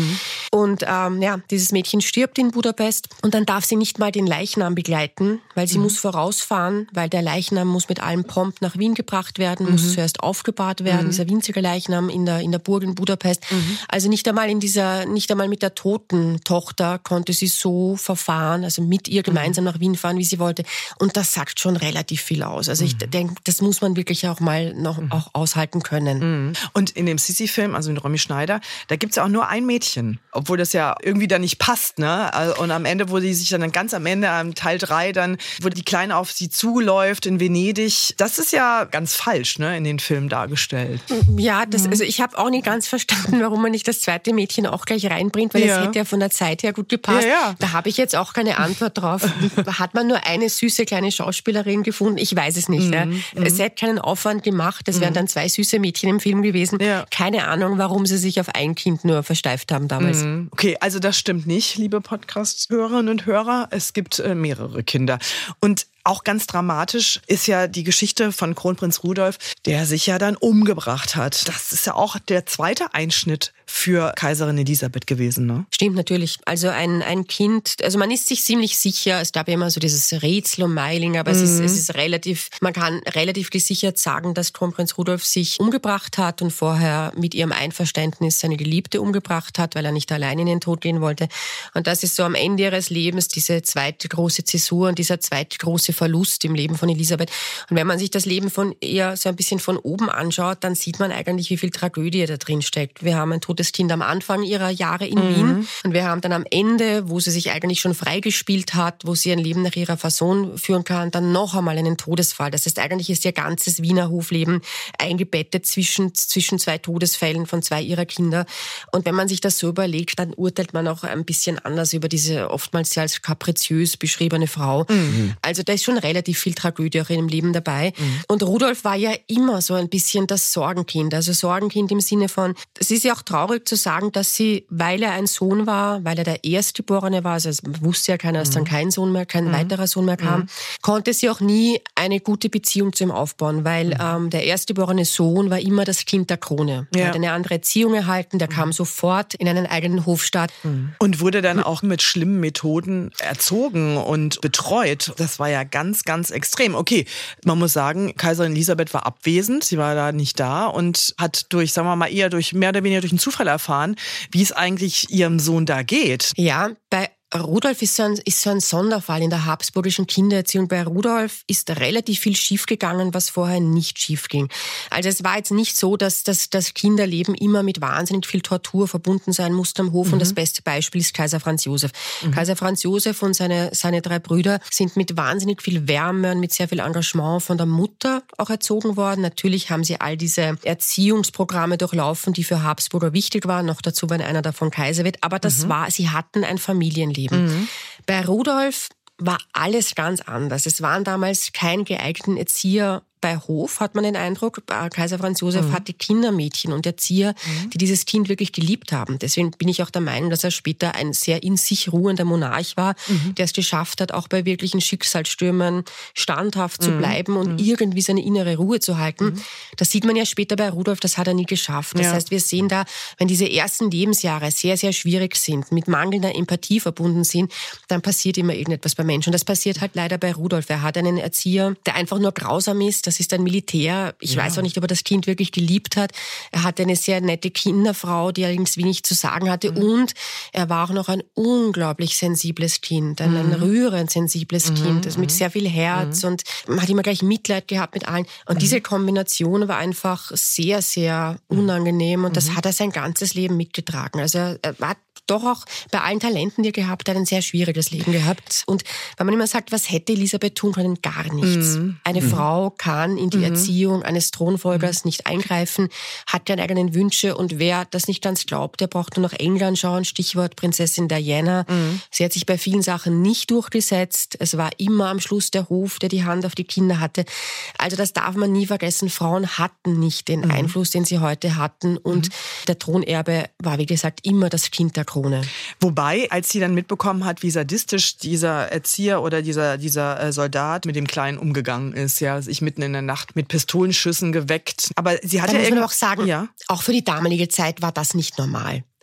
Und ähm, ja, dieses Mädchen stirbt in Budapest und dann darf sie nicht mal den Leichnam begleiten, weil sie mhm. muss vorausfahren, weil der Leichnam muss mit allem Pomp nach Wien gebracht werden, mhm. muss zuerst aufgebahrt werden, mhm. dieser winzige Leichnam in der, in der Burg in Budapest. Mhm. Also nicht einmal in dieser, nicht einmal mit der toten Tochter konnte sie so verfahren, also mit ihr gemeinsam mhm. nach Wien fahren, wie sie wollte. Und das sagt schon relativ viel aus. Also ich mhm. denke, das muss man wirklich auch mal noch mhm. auch aushalten können. Mhm. Und in dem Sissi-Film, also in Romy Schneider, da gibt's ja auch nur ein Mädchen, obwohl das ja irgendwie da nicht passt, ne? Und am Ende, wo die sich dann ganz am Ende, am Teil drei dann, wo die Kleine auf sie zuläuft in Venedig, das ist ja ganz falsch, ne, in den Film dargestellt. Ja, das, also ich habe auch nicht ganz verstanden, warum man nicht das zweite Mädchen auch gleich reinbringt, weil ja. das hätte ja von der Zeit her gut gepasst. Ja, ja. Da habe ich jetzt auch keine Antwort drauf. Hat man nur eine süße kleine Schauspielerin gefunden? Ich weiß es nicht. Mhm. Ja. Es hätte keinen Aufwand gemacht, es wären dann zwei süße Mädchen im Film gewesen. Ja. Keine Ahnung, warum sie sich auf ein Kind nur versteift haben damals. Mhm. Okay, also das stimmt nicht, liebe Podcast-Hörerinnen und Hörer. Es gibt äh, mehrere Kinder. Und auch ganz dramatisch ist ja die Geschichte von Kronprinz Rudolf, der sich ja dann umgebracht hat. Das ist ja auch der zweite Einschnitt für Kaiserin Elisabeth gewesen, ne? Stimmt, natürlich. Also ein, ein Kind, also man ist sich ziemlich sicher, es gab ja immer so dieses Rätsel um Meiling, aber mhm. es, ist, es ist relativ, man kann relativ gesichert sagen, dass Kronprinz Rudolf sich umgebracht hat und vorher mit ihrem Einverständnis seine Geliebte umgebracht hat, weil er nicht allein in den Tod gehen wollte. Und das ist so am Ende ihres Lebens diese zweite große Zäsur und dieser zweite große Verlust im Leben von Elisabeth. Und wenn man sich das Leben von ihr so ein bisschen von oben anschaut, dann sieht man eigentlich, wie viel Tragödie da drin steckt. Wir haben ein totes Kind am Anfang ihrer Jahre in mhm. Wien und wir haben dann am Ende, wo sie sich eigentlich schon freigespielt hat, wo sie ein Leben nach ihrer Fasson führen kann, dann noch einmal einen Todesfall. Das heißt, eigentlich ist ihr ganzes Wiener Hofleben eingebettet zwischen, zwischen zwei Todesfällen von zwei ihrer Kinder. Und wenn man sich das so überlegt, dann urteilt man auch ein bisschen anders über diese oftmals sehr als kapriziös beschriebene Frau. Mhm. Also da ist schon relativ viel Tragödie auch in dem Leben dabei. Mhm. Und Rudolf war ja immer so ein bisschen das Sorgenkind. Also Sorgenkind im Sinne von, es ist ja auch traurig zu sagen, dass sie, weil er ein Sohn war, weil er der Erstgeborene war, also es wusste ja keiner, dass mhm. dann kein Sohn mehr, kein mhm. weiterer Sohn mehr kam, mhm. konnte sie auch nie eine gute Beziehung zu ihm aufbauen, weil mhm. ähm, der erstgeborene Sohn war immer das Kind der Krone. Ja. Er hat eine andere Erziehung erhalten, der mhm. kam sofort in einen eigenen Hofstaat. Mhm. Und wurde dann auch mit schlimmen Methoden erzogen und betreut. Das war ja ganz, ganz extrem. Okay, man muss sagen, Kaiserin Elisabeth war abwesend, sie war da nicht da und hat durch, sagen wir mal, eher durch mehr oder weniger durch einen Zufall erfahren, wie es eigentlich ihrem Sohn da geht. Ja, bei Rudolf ist so, ein, ist so ein Sonderfall in der habsburgischen Kindererziehung. Bei Rudolf ist relativ viel schiefgegangen, was vorher nicht schief ging. Also es war jetzt nicht so, dass das, das Kinderleben immer mit wahnsinnig viel Tortur verbunden sein musste am Hof. Mhm. Und das beste Beispiel ist Kaiser Franz Josef. Mhm. Kaiser Franz Josef und seine, seine drei Brüder sind mit wahnsinnig viel Wärme und mit sehr viel Engagement von der Mutter auch erzogen worden. Natürlich haben sie all diese Erziehungsprogramme durchlaufen, die für Habsburger wichtig waren. Noch dazu, wenn einer davon Kaiser wird. Aber das mhm. war, sie hatten ein Familienleben. Mhm. Bei Rudolf war alles ganz anders. Es waren damals kein geeigneter Erzieher bei Hof, hat man den Eindruck. Kaiser Franz Josef mhm. hatte Kindermädchen und Erzieher, mhm. die dieses Kind wirklich geliebt haben. Deswegen bin ich auch der Meinung, dass er später ein sehr in sich ruhender Monarch war, mhm. der es geschafft hat, auch bei wirklichen Schicksalsstürmen standhaft zu bleiben und mhm. irgendwie seine innere Ruhe zu halten. Mhm. Das sieht man ja später bei Rudolf, das hat er nie geschafft. Das ja. heißt, wir sehen da, wenn diese ersten Lebensjahre sehr, sehr schwierig sind, mit mangelnder Empathie verbunden sind, dann passiert immer irgendetwas beim Menschen. Und das passiert halt leider bei Rudolf. Er hat einen Erzieher, der einfach nur grausam ist. Das ist ein Militär. Ich ja. weiß auch nicht, ob er das Kind wirklich geliebt hat. Er hatte eine sehr nette Kinderfrau, die allerdings wenig zu sagen hatte. Mhm. Und er war auch noch ein unglaublich sensibles Kind. Ein, mhm. ein rührend sensibles mhm. Kind. Also mit sehr viel Herz. Mhm. Und man hat immer gleich Mitleid gehabt mit allen. Und mhm. diese Kombination war einfach sehr, sehr unangenehm. Und das mhm. hat er sein ganzes Leben mitgetragen. Also er war doch auch bei allen Talenten, die er gehabt hat, ein sehr schwieriges Leben gehabt. Und wenn man immer sagt, was hätte Elisabeth tun können? Gar nichts. Mhm. Eine mhm. Frau kann in die mhm. Erziehung eines Thronfolgers mhm. nicht eingreifen, hat keine eigenen Wünsche. Und wer das nicht ganz glaubt, der braucht nur nach England schauen. Stichwort Prinzessin Diana. Mhm. Sie hat sich bei vielen Sachen nicht durchgesetzt. Es war immer am Schluss der Hof, der die Hand auf die Kinder hatte. Also das darf man nie vergessen. Frauen hatten nicht den mhm. Einfluss, den sie heute hatten. Und mhm. der Thronerbe war, wie gesagt, immer das Kind der Krone. Wobei, als sie dann mitbekommen hat, wie sadistisch dieser Erzieher oder dieser, dieser Soldat mit dem Kleinen umgegangen ist, ja, sich mitten in der Nacht mit Pistolenschüssen geweckt. Aber sie hat da ja muss man auch sagen, ja. auch für die damalige Zeit war das nicht normal.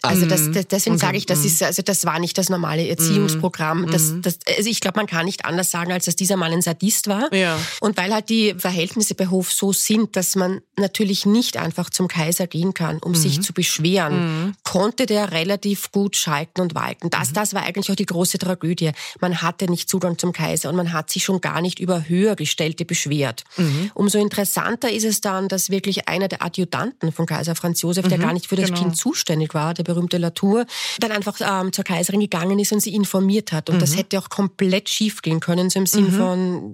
Also das, das, deswegen sage ich, das ist, also das war nicht das normale Erziehungsprogramm. Das, das, also ich glaube, man kann nicht anders sagen, als dass dieser Mann ein Sadist war. Ja. Und weil halt die Verhältnisse bei Hof so sind, dass man natürlich nicht einfach zum Kaiser gehen kann, um mhm. sich zu beschweren, mhm. konnte der relativ gut schalten und walten. Das, mhm. das war eigentlich auch die große Tragödie. Man hatte nicht Zugang zum Kaiser und man hat sich schon gar nicht über Höhergestellte beschwert. Mhm. Umso interessanter ist es dann, dass wirklich einer der Adjutanten von Kaiser Franz Josef, mhm. der gar nicht für das genau. Kind zuständig war, der berühmte Latour, dann einfach ähm, zur Kaiserin gegangen ist und sie informiert hat. Und mhm. das hätte auch komplett schief gehen können, so im Sinn mhm.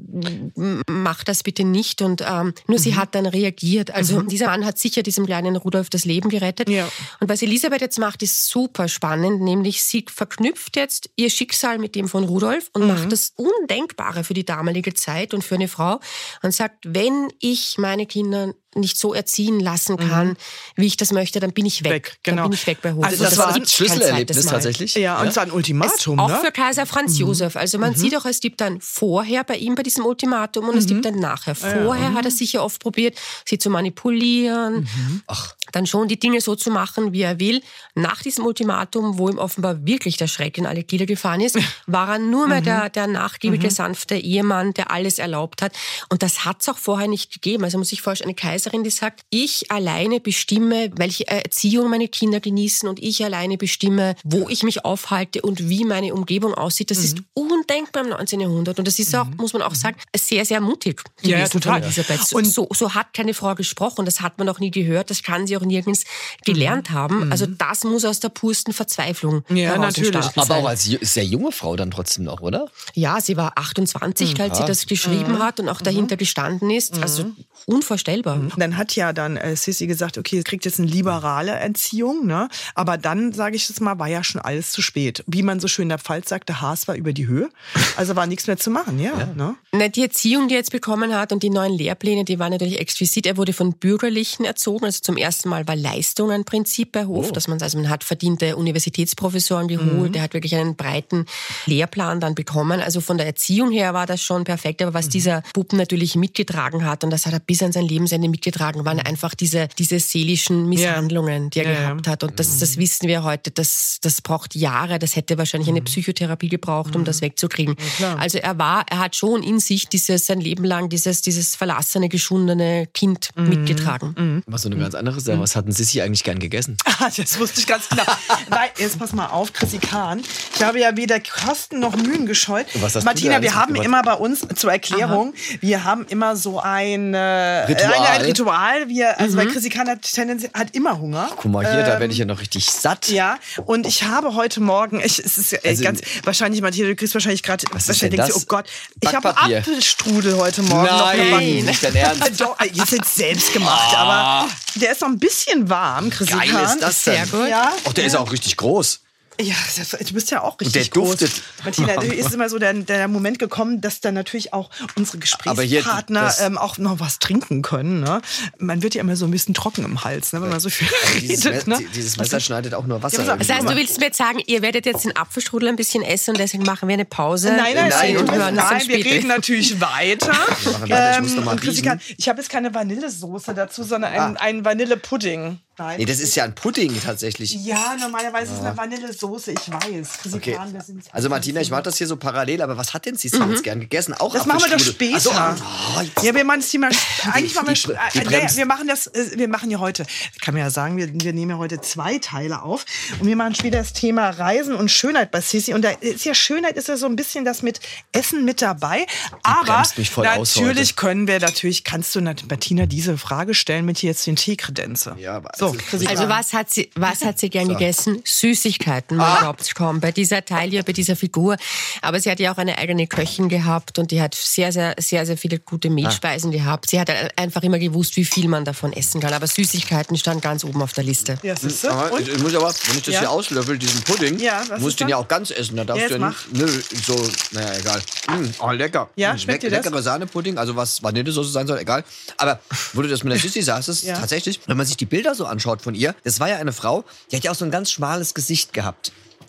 von, mach das bitte nicht. Und ähm, nur mhm. sie hat dann reagiert. Also mhm. dieser Mann hat sicher diesem kleinen Rudolf das Leben gerettet. Ja. Und was Elisabeth jetzt macht, ist super spannend, nämlich sie verknüpft jetzt ihr Schicksal mit dem von Rudolf und mhm. macht das Undenkbare für die damalige Zeit und für eine Frau und sagt, wenn ich meine Kinder nicht so erziehen lassen kann, mhm. wie ich das möchte, dann bin ich weg. weg genau. Dann bin ich weg bei Hof. Also das, das war ein Schlüsselerlebnis tatsächlich. Ja, und es war ein Ultimatum. Es, ne? Auch für Kaiser Franz mhm. Josef. Also man mhm. sieht auch, es gibt dann vorher bei ihm bei diesem Ultimatum und mhm. es gibt dann nachher. Vorher ja. hat er sicher oft probiert, sie zu manipulieren, mhm. Ach. dann schon die Dinge so zu machen, wie er will. Nach diesem Ultimatum, wo ihm offenbar wirklich der Schreck in alle Glieder gefahren ist, war er nur mehr mhm. der, der nachgiebige, mhm. sanfte Ehemann, der alles erlaubt hat. Und das hat es auch vorher nicht gegeben. Also muss ich vorstellen, eine Kaiserin, die sagt, ich alleine bestimme, welche Erziehung meine Kinder genießen und ich alleine bestimme, wo ich mich aufhalte und wie meine Umgebung aussieht. Das mhm. ist undenkbar im neunzehnten Jahrhundert. Und das ist auch, muss man auch sagen, sehr, sehr mutig gewesen ja, total. Von Elisabeth. Und so, so hat keine Frau gesprochen. Das hat man auch nie gehört. Das kann sie auch nirgends gelernt mhm. haben. Also das muss aus der pursten Verzweiflung ja, natürlich. Aber sein. Auch als sehr junge Frau dann trotzdem noch, oder? Ja, sie war achtundzwanzig, mhm. als sie das geschrieben mhm. hat und auch dahinter gestanden ist. Also unvorstellbar. Mhm. Dann hat ja dann äh, Sissi gesagt, okay, sie kriegt jetzt eine liberale Erziehung, ne? Aber dann, sage ich jetzt mal, war ja schon alles zu spät. Wie man so schön in der Pfalz sagt, der Haas war über die Höhe. Also war nichts mehr zu machen, ja. ja. Ne? Na, die Erziehung, die er jetzt bekommen hat und die neuen Lehrpläne, die waren natürlich exquisit. Er wurde von Bürgerlichen erzogen. Also zum ersten Mal war Leistung ein Prinzip bei Hof, oh. dass man, also man hat verdiente Universitätsprofessoren geholt. Mhm. Der hat wirklich einen breiten Lehrplan dann bekommen. Also von der Erziehung her war das schon perfekt. Aber was mhm. dieser Bub natürlich mitgetragen hat, und das hat er bis an sein Lebensende mitgetragen, waren einfach diese, diese seelischen Misshandlungen, die er ja, gehabt hat. Und das, das wissen wir heute, das, das braucht Jahre, das hätte wahrscheinlich eine Psychotherapie gebraucht, um das wegzukriegen. Ja, also er war, er hat schon in sich dieses, sein Leben lang dieses, dieses verlassene, geschundene Kind mhm. mitgetragen. Mhm. Was so eine ganz andere Sache, was hat denn Sissi eigentlich gern gegessen? Ah, das wusste ich ganz genau. Weil, jetzt pass mal auf, Chrissy Kahn, ich habe ja weder Kosten noch Mühen gescheut. Was hast Martina, du wir haben immer bei uns, zur Erklärung, Aha. wir haben immer so ein, äh, Ritual. Ein, ein Ritual. Wir, also mhm. weil Chrissy Kahn hat, Tendenz, hat immer Hunger. Guck mal hier, ähm, da werde ich ja noch richtig satt. Ja, und ich habe heute Morgen, ich, es ist äh, also, ganz, wahrscheinlich, Martina, du kriegst wahrscheinlich gerade, wahrscheinlich denkst du, oh Gott, ich habe einen Apfelstrudel heute Morgen Nein, noch gebacken. Nicht dein Ernst? Doch, ist jetzt selbst gemacht, ah. aber der ist noch ein bisschen warm, Chrissy Kahn. Geil ist das denn? Sehr gut. Ja. Auch der ist auch richtig groß. Ja, du bist ja auch richtig und der groß. duftet. Martina, da ist immer so der, der Moment gekommen, dass dann natürlich auch unsere Gesprächspartner hier, ähm, auch noch was trinken können. Ne? Man wird ja immer so ein bisschen trocken im Hals, ne, wenn man so viel dieses redet. Me- ne? Dieses Messer schneidet auch nur Wasser. Ja, das heißt, du willst mir jetzt sagen, ihr werdet jetzt den Apfelstrudel ein bisschen essen und deswegen machen wir eine Pause. Nein, nein, nein, und nein, nein wir reden natürlich weiter. weiter. Ich muss noch mal ähm, ich habe jetzt keine Vanillesoße dazu, sondern einen, ah. einen Vanillepudding. Nein. Nee, das ist ja ein Pudding tatsächlich. Ja, normalerweise ja. ist es eine Vanillesoße, ich weiß. Okay. Also Martina, ich mache das hier so parallel, aber was hat denn sie mhm. jetzt gern gegessen? Auch das machen wir doch später. So, oh, ja, wir machen das Thema. Eigentlich machen wir, die, die äh, wir machen das. Äh, wir machen ja heute. Ich kann mir ja sagen, wir, wir nehmen ja heute zwei Teile auf und wir machen später das Thema Reisen und Schönheit bei Sissi. Und da ist ja Schönheit ist ja so ein bisschen das mit Essen mit dabei. Die aber natürlich können wir natürlich. Kannst du Martina diese Frage stellen mit hier jetzt den Teekredenze? Ja, aber so. Also was hat sie, was hat sie gern so. gegessen? Süßigkeiten, man ah. glaubt es kaum, bei dieser Taille, bei dieser Figur. Aber sie hat ja auch eine eigene Köchin gehabt und die hat sehr, sehr, sehr, sehr viele gute Mehlspeisen ah. gehabt. Sie hat einfach immer gewusst, wie viel man davon essen kann. Aber Süßigkeiten stand ganz oben auf der Liste. Ja, siehst du? Aber ich, ich muss aber, wenn ich das ja. hier auslöffel, diesen Pudding, ja, muss ich den ja auch ganz essen. Da darfst ja, du ja nicht, nö, so, naja, egal. Mm, oh, lecker. Ja, schmeckt Le- dir das? Leckere Sahnepudding, also was Vanillesoße sein soll, egal. Aber wo du das mit der Sissi sagst, ist ja. tatsächlich, wenn man sich die Bilder so anschaut von ihr, das war ja eine Frau, die hat ja auch so ein ganz schmales Gesicht gehabt.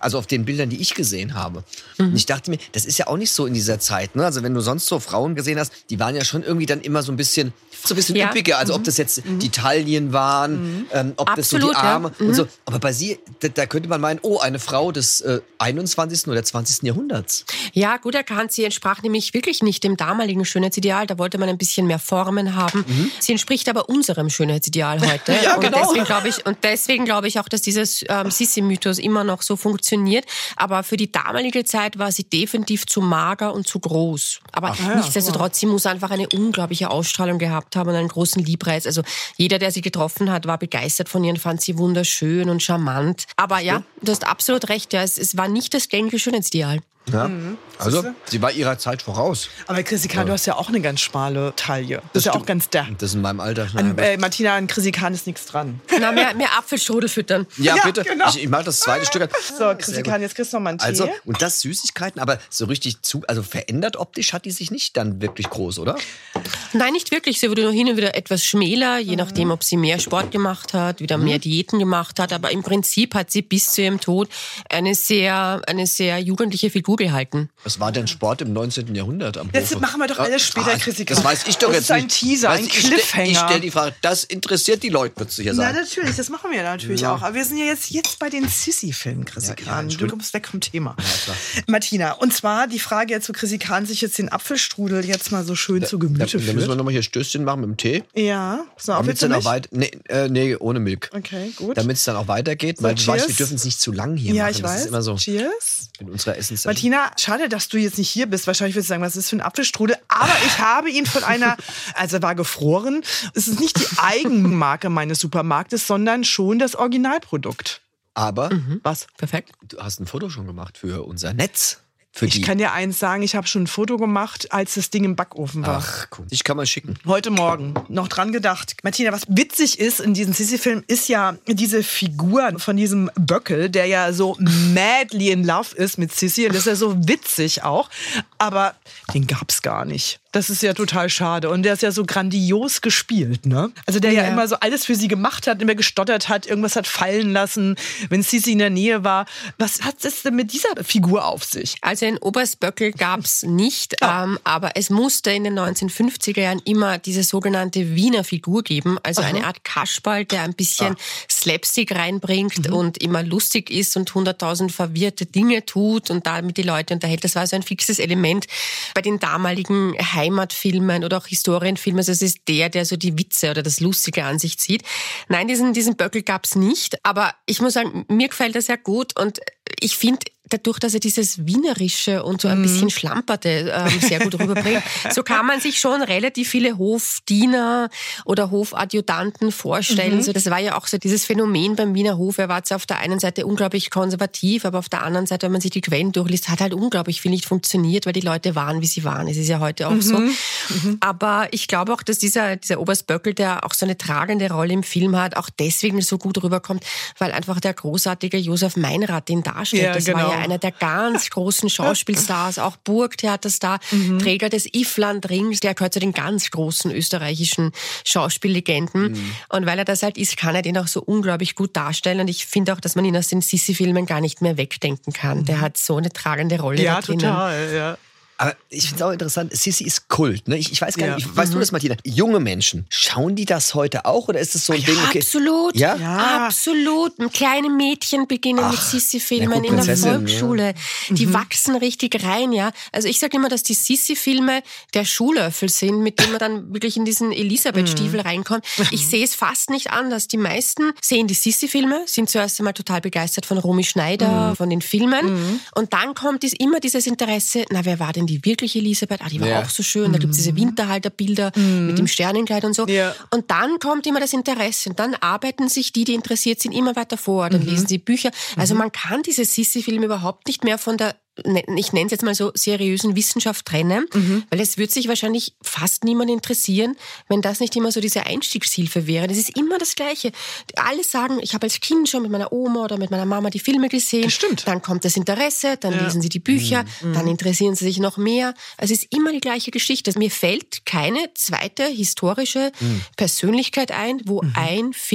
also auf den Bildern, die ich gesehen habe. Mhm. Und ich dachte mir, das ist ja auch nicht so in dieser Zeit. Ne? Also wenn du sonst so Frauen gesehen hast, die waren ja schon irgendwie dann immer so ein bisschen, so ein bisschen ja. üppiger. Also mhm. ob das jetzt mhm. die Taillen waren, mhm. ähm, ob Absolut, das so die Arme ja. mhm. und so. Aber bei sie, da, da könnte man meinen, oh, eine Frau des äh, einundzwanzigsten oder zwanzigsten Jahrhunderts. Ja, gut erkannt. Sie entsprach nämlich wirklich nicht dem damaligen Schönheitsideal. Da wollte man ein bisschen mehr Formen haben. Mhm. Sie entspricht aber unserem Schönheitsideal heute. Ja, genau. Und deswegen glaube ich, und deswegen glaube ich auch, dass dieses ähm, Sissi-Mythos immer noch so funktioniert. Aber für die damalige Zeit war sie definitiv zu mager und zu groß. Aber Ach, ja, nichtsdestotrotz, sie muss einfach eine unglaubliche Ausstrahlung gehabt haben und einen großen Liebreiz. Also jeder, der sie getroffen hat, war begeistert von ihr und fand sie wunderschön und charmant. Aber ja, du hast absolut recht. Ja, es, es war nicht das gängige Schönheitsideal. Ja. Mhm. Also, sie war ihrer Zeit voraus. Aber Chrissy Kahn, ja. du hast ja auch eine ganz schmale Taille. Das, das ist ja auch ganz der. Das ist in meinem Alter. An, äh, Martina, an Chrissy Kahn ist nichts dran. Na, mehr, mehr Apfelstrudel füttern. Ja, ja bitte. Genau. Ich, ich mache das zweite Stück. So, Chrissy Kahn, jetzt kriegst du noch mal einen Tee. Also, und das Süßigkeiten, aber so richtig zu, also verändert optisch hat die sich nicht dann wirklich groß, oder? Nein, nicht wirklich. Sie wurde nur hin und wieder etwas schmäler, je mhm. nachdem, ob sie mehr Sport gemacht hat, wieder mhm. mehr Diäten gemacht hat. Aber im Prinzip hat sie bis zu ihrem Tod eine sehr, eine sehr jugendliche Figur gehalten. Was war denn Sport im neunzehnten Jahrhundert am Hofe? Das machen wir doch alles später, ah, Chrissy Kahn. Das weiß ich doch das jetzt nicht. Das ist ein Teaser, ein Cliffhanger. Ich stelle die Frage, das interessiert die Leute, würdest du hier sagen. Ja, natürlich, das machen wir natürlich ja. auch. Aber wir sind ja jetzt, jetzt bei den Sissi-Filmen, Chrissy ja, Kahn. Ja, du kommst weg vom Thema. Ja, Martina, und zwar die Frage jetzt, wo Chrissy Kahn sich jetzt den Apfelstrudel jetzt mal so schön da, zu Gemüte da, führt. Da müssen wir nochmal hier Stößchen machen mit dem Tee. Ja. So, damit es dann auch weit, nee, äh, nee, ohne Milch. Okay, gut. Damit es dann auch weitergeht, so, weil du weißt, wir dürfen es nicht zu lang hier ja, machen. Ja, ich das weiß. Ist immer so Cheers. In unserer Essenszeit. Martina, schade, dass du jetzt nicht hier bist. Wahrscheinlich würdest du sagen, was ist das für ein Apfelstrudel? Aber ich habe ihn von einer, also er war gefroren. Es ist nicht die Eigenmarke meines Supermarktes, sondern schon das Originalprodukt. Aber, mhm. was? Perfekt. Du hast ein Foto schon gemacht für unser Netz. Für ich die. kann dir eins sagen, ich habe schon ein Foto gemacht, als das Ding im Backofen war. Ach, cool. Ich kann mal schicken. Heute Morgen. Noch dran gedacht. Martina, was witzig ist in diesem Sissi-Film, ist ja diese Figur von diesem Böckel, der ja so madly in love ist mit Sissi. Und das ist ja so witzig auch. Aber den gab's gar nicht. Das ist ja total schade. Und der ist ja so grandios gespielt, ne? Also der ja, ja immer so alles für sie gemacht hat, immer gestottert hat, irgendwas hat fallen lassen, wenn Sissi in der Nähe war. Was hat es denn mit dieser Figur auf sich? Also einen Oberstböckel gab's nicht, oh. ähm, aber es musste in den neunzehnhundertfünfziger Jahren immer diese sogenannte Wiener Figur geben. Also Aha. eine Art Kasperl, der ein bisschen ah. Slapstick reinbringt mhm. und immer lustig ist und hunderttausend verwirrte Dinge tut und damit die Leute unterhält. Das war so ein fixes Element bei den damaligen Heimatfilmen oder auch Historienfilmen. Also es ist der, der so die Witze oder das Lustige an sich zieht. Nein, diesen, diesen Böckel gab's nicht. Aber ich muss sagen, mir gefällt das sehr gut und ich finde, dadurch, dass er dieses Wienerische und so ein bisschen Schlamperte ähm, sehr gut rüberbringt, so kann man sich schon relativ viele Hofdiener oder Hofadjutanten vorstellen. Mhm. So, das war ja auch so dieses Phänomen beim Wiener Hof. Er war zwar auf der einen Seite unglaublich konservativ, aber auf der anderen Seite, wenn man sich die Quellen durchliest, hat halt unglaublich viel nicht funktioniert, weil die Leute waren, wie sie waren. Es ist ja heute auch mhm. so. Mhm. Aber ich glaube auch, dass dieser, dieser Oberst Böckel, der auch so eine tragende Rolle im Film hat, auch deswegen so gut rüberkommt, weil einfach der großartige Josef Meinrad den darstellt. Ja, das genau. war ja einer der ganz großen Schauspielstars, auch Burgtheaterstar, mhm. Träger des Iffland-Rings, der gehört zu den ganz großen österreichischen Schauspiellegenden. Mhm. Und weil er das halt ist, kann er den auch so unglaublich gut darstellen. Und ich finde auch, dass man ihn aus den Sissi-Filmen gar nicht mehr wegdenken kann. Mhm. Der hat so eine tragende Rolle ja, da drinnen. Total, ja. Aber ich finde es auch interessant, Sissi ist Kult. Ne? Ich, ich weiß gar ja. nicht, weißt mhm. du das, Martina? Junge Menschen, schauen die das heute auch oder ist es so ein ja, Ding? Okay. Absolut, ja? ja, absolut. Kleine Mädchen beginnen Ach, mit Sissi-Filmen in der Volksschule. Ja. Die mhm. wachsen richtig rein, ja. Also ich sage immer, dass die Sissi-Filme der Schuhlöffel sind, mit denen man dann wirklich in diesen Elisabeth-Stiefel mhm. reinkommt. Ich sehe es fast nicht anders. Die meisten sehen die Sissi-Filme, sind zuerst einmal total begeistert von Romy Schneider, mhm. von den Filmen. Mhm. Und dann kommt es immer dieses Interesse, na, wer war denn die wirkliche Elisabeth? Ah, die war ja. auch so schön. Da gibt es diese Winterhalterbilder mhm. mit dem Sternenkleid und so. Ja. Und dann kommt immer das Interesse. Und dann arbeiten sich die, die interessiert sind, immer weiter vor. Dann mhm. lesen sie Bücher. Also mhm. man kann diese Sissi-Filme überhaupt nicht mehr von der, ich nenne es jetzt mal so, seriösen Wissenschaft trennen, mhm. weil es wird sich wahrscheinlich fast niemand interessieren, wenn das nicht immer so diese Einstiegshilfe wäre. Das ist immer das Gleiche. Alle sagen, ich habe als Kind schon mit meiner Oma oder mit meiner Mama die Filme gesehen. Das stimmt. Dann kommt das Interesse, dann ja. lesen sie die Bücher, mhm. dann interessieren sie sich noch mehr. Also es ist immer die gleiche Geschichte. Mir fällt keine zweite historische mhm. Persönlichkeit ein, wo mhm. ein Film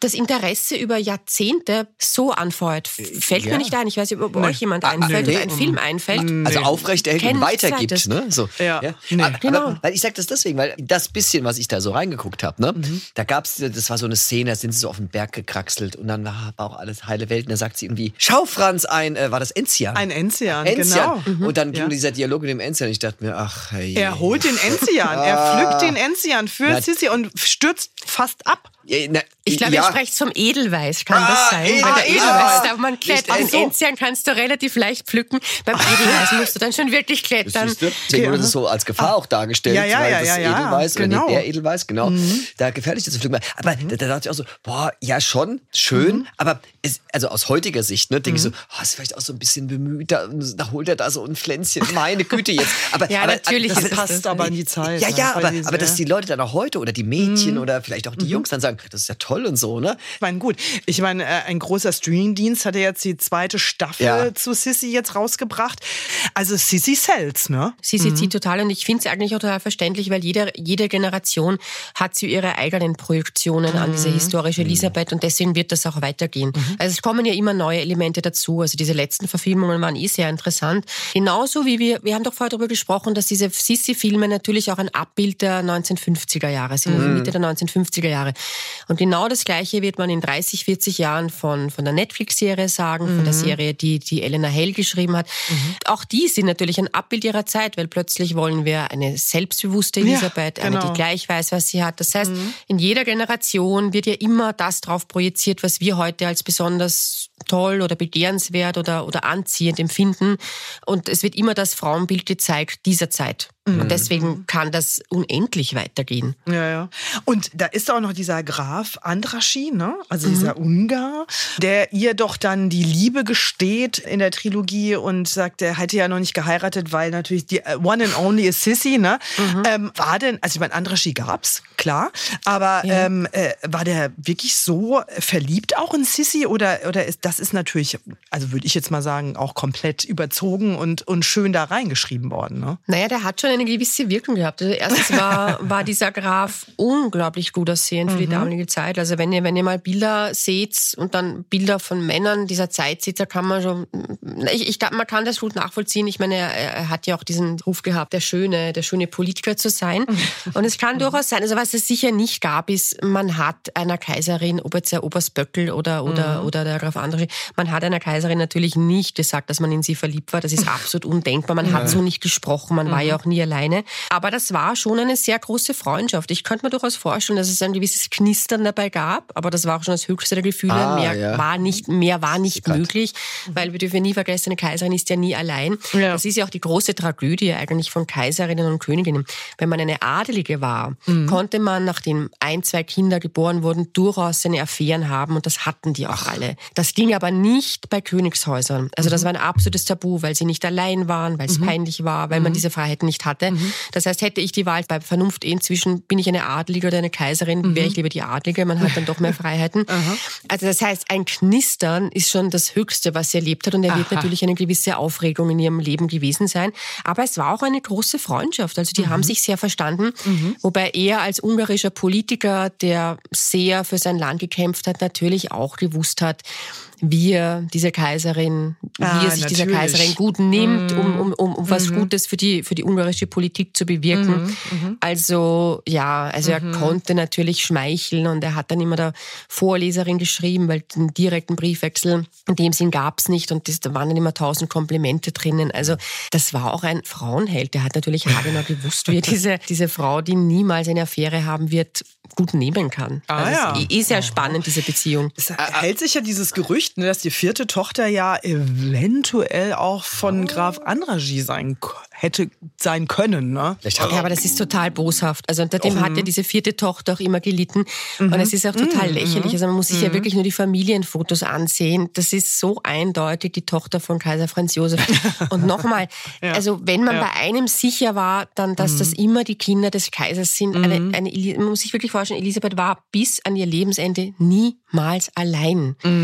das Interesse über Jahrzehnte so anfeuert. Fällt Ja. mir nicht ein. Ich weiß nicht, ob Nee. euch jemand Ah, einfällt nee. oder ein Film einfällt. Also aufrechterhält und Kennt weitergibt. zweites. Ne? So. Ja. Nee. Aber, Genau. aber, weil ich sage das deswegen, weil das bisschen, was ich da so reingeguckt habe, ne, mhm. da gab's, das war so eine Szene, da sind sie so auf den Berg gekraxelt und dann war, war auch alles heile Welt und da sagt sie irgendwie, schau Franz, ein, äh, war das Enzian? Ein Enzian, Enzian. genau. Und dann ging Ja. dieser Dialog mit dem Enzian und ich dachte mir, ach hey. Er holt den Enzian, er pflückt den Enzian für Na- Sissi und stürzt fast ab. Ja, na, Ich glaube, ja. ihr sprecht vom Edelweiß, kann Ah, das sein? Edel- Weil der ah, Edelweiß, da man klettert, Ach den so. Enzian kannst du relativ leicht pflücken. Beim Edelweiß musst du dann schon wirklich klettern. Siehst du? Deswegen wurde das so als Gefahr auch dargestellt, Ja, ja, weil ja, das ja, ja. Edelweiß, oder Genau. nee, der Edelweiß, genau, da gefährlich ist zu fliegen. Aber da, da dachte ich auch so, boah, ja schon, schön, aber es, also aus heutiger Sicht, ne, denke ich so, oh, ist vielleicht auch so ein bisschen bemüht, da, da holt er da so ein Pflänzchen, meine Güte jetzt. Aber, Ja, aber, natürlich aber, ist Das das passt das. aber in die Zeit. ja, ne? ja, Weil aber, diese- aber dass die Leute dann auch heute oder die Mädchen oder vielleicht auch die Jungs dann sagen, das ist ja toll und so, ne? Ich meine, gut, ich meine, äh, ein großer Streamingdienst hat ja jetzt die zweite Staffel Ja. zu Sissi jetzt rausgebracht. Also Sissi sells, ne? Sie sie zieht total und ich finde es eigentlich auch total verständlich, weil jeder, jede Generation hat so ihre eigenen Projektionen an diese historische Elisabeth und deswegen wird das auch weitergehen. Also es kommen ja immer neue Elemente dazu. Also diese letzten Verfilmungen waren eh sehr interessant. Genauso wie wir, wir haben doch vorher darüber gesprochen, dass diese Sissi-Filme natürlich auch ein Abbild der neunzehnhundertfünfziger Jahre sind, also Mitte der neunzehnhundertfünfziger Jahre. Und genau das Gleiche wird man in dreißig, vierzig Jahren von, von der Netflix-Serie sagen, von der Serie, die, die Elena Hell geschrieben hat. Auch die sind natürlich ein Abbild ihrer Zeit, weil plötzlich wollen wir eine selbstbewusste Elisabeth, Ja, eine, genau. die gleich weiß, was sie hat. Das heißt, in jeder Generation wird ja immer das drauf projiziert, was wir heute als besonders toll oder begehrenswert oder, oder anziehend empfinden. Und es wird immer das Frauenbild gezeigt dieser Zeit. Und deswegen kann das unendlich weitergehen. Ja, ja. Und da ist auch noch dieser Graf Andraschi, ne? Also dieser Ungar, der ihr doch dann die Liebe gesteht in der Trilogie und sagt, er hätte ja noch nicht geheiratet, weil natürlich die uh, one and only is Sissi, ne? Ähm, war denn, also ich meine, Andraschi gab's, klar, aber Ja. ähm, äh, war der wirklich so verliebt auch in Sissi oder, oder ist, das ist natürlich, also würde ich jetzt mal sagen, auch komplett überzogen und, und schön da reingeschrieben worden, ne? Naja, der hat schon eine gewisse Wirkung gehabt. Also erstens war, war dieser Graf unglaublich gut aussehend für die damalige Zeit. Also wenn ihr, wenn ihr mal Bilder seht und dann Bilder von Männern dieser Zeit seht, da kann man schon, ich, ich glaube, man kann das gut nachvollziehen. Ich meine, er, er hat ja auch diesen Ruf gehabt, der schöne, der schöne Politiker zu sein. Und es kann durchaus sein, also was es sicher nicht gab, ist, man hat einer Kaiserin, ob jetzt der Oberst Böckel oder, oder, mhm. oder der Graf Andraschi, man hat einer Kaiserin natürlich nicht gesagt, dass man in sie verliebt war. Das ist absolut undenkbar. Man hat so nicht gesprochen, man war ja auch nie alleine. Aber das war schon eine sehr große Freundschaft. Ich könnte mir durchaus vorstellen, dass es ein gewisses Knistern dabei gab, aber das war auch schon das höchste der Gefühle. Ah, mehr, ja. war nicht, mehr war nicht Grad. möglich, weil wir dürfen nie vergessen, eine Kaiserin ist ja nie allein. Ja. Das ist ja auch die große Tragödie eigentlich von Kaiserinnen und Königinnen. Wenn man eine Adelige war, mhm. konnte man, nachdem ein, zwei Kinder geboren wurden, durchaus seine Affären haben und das hatten die auch Ach. alle. Das ging aber nicht bei Königshäusern. Also das war ein absolutes Tabu, weil sie nicht allein waren, weil es mhm. peinlich war, weil mhm. man diese Freiheiten nicht hatte. Mhm. Das heißt, hätte ich die Wahl bei Vernunft inzwischen, bin ich eine Adelige oder eine Kaiserin, mhm. wäre ich lieber die Adelige, man hat dann doch mehr Freiheiten. Also das heißt, ein Knistern ist schon das Höchste, was sie erlebt hat und er wird Aha. natürlich eine gewisse Aufregung in ihrem Leben gewesen sein. Aber es war auch eine große Freundschaft, also die mhm. haben sich sehr verstanden, mhm. wobei er als ungarischer Politiker, der sehr für sein Land gekämpft hat, natürlich auch gewusst hat, wie er diese Kaiserin, ah, wie er sich natürlich. dieser Kaiserin gut nimmt, mm. um, um, um, um was mhm. Gutes für die, für die ungarische Politik zu bewirken. Mhm. Also, ja, also mhm. er konnte natürlich schmeicheln und er hat dann immer der Vorleserin geschrieben, weil den direkten Briefwechsel in dem Sinn gab's nicht und das, da waren dann immer tausend Komplimente drinnen. Also, das war auch ein Frauenheld. Der hat natürlich haargenau gewusst, wie er diese, diese Frau, die niemals eine Affäre haben wird, gut nehmen kann. Ah, also ja. es ist eh sehr spannend, diese Beziehung. Es hält sich ja dieses Gerücht, dass die vierte Tochter ja eventuell auch von Graf Andraschi sein hätte sein können, ne? Ja, aber das ist total boshaft. Also unter dem oh, hat ja diese vierte Tochter auch immer gelitten. Mhm. Und es ist auch total mhm. lächerlich. Also man muss sich mhm. ja wirklich nur die Familienfotos ansehen. Das ist so eindeutig die Tochter von Kaiser Franz Josef. Und nochmal, ja. also wenn man ja. bei einem sicher war, dann, dass mhm. das immer die Kinder des Kaisers sind. Mhm. Eine, eine, man muss sich wirklich vorstellen, Elisabeth war bis an ihr Lebensende niemals allein. Mhm. Selbst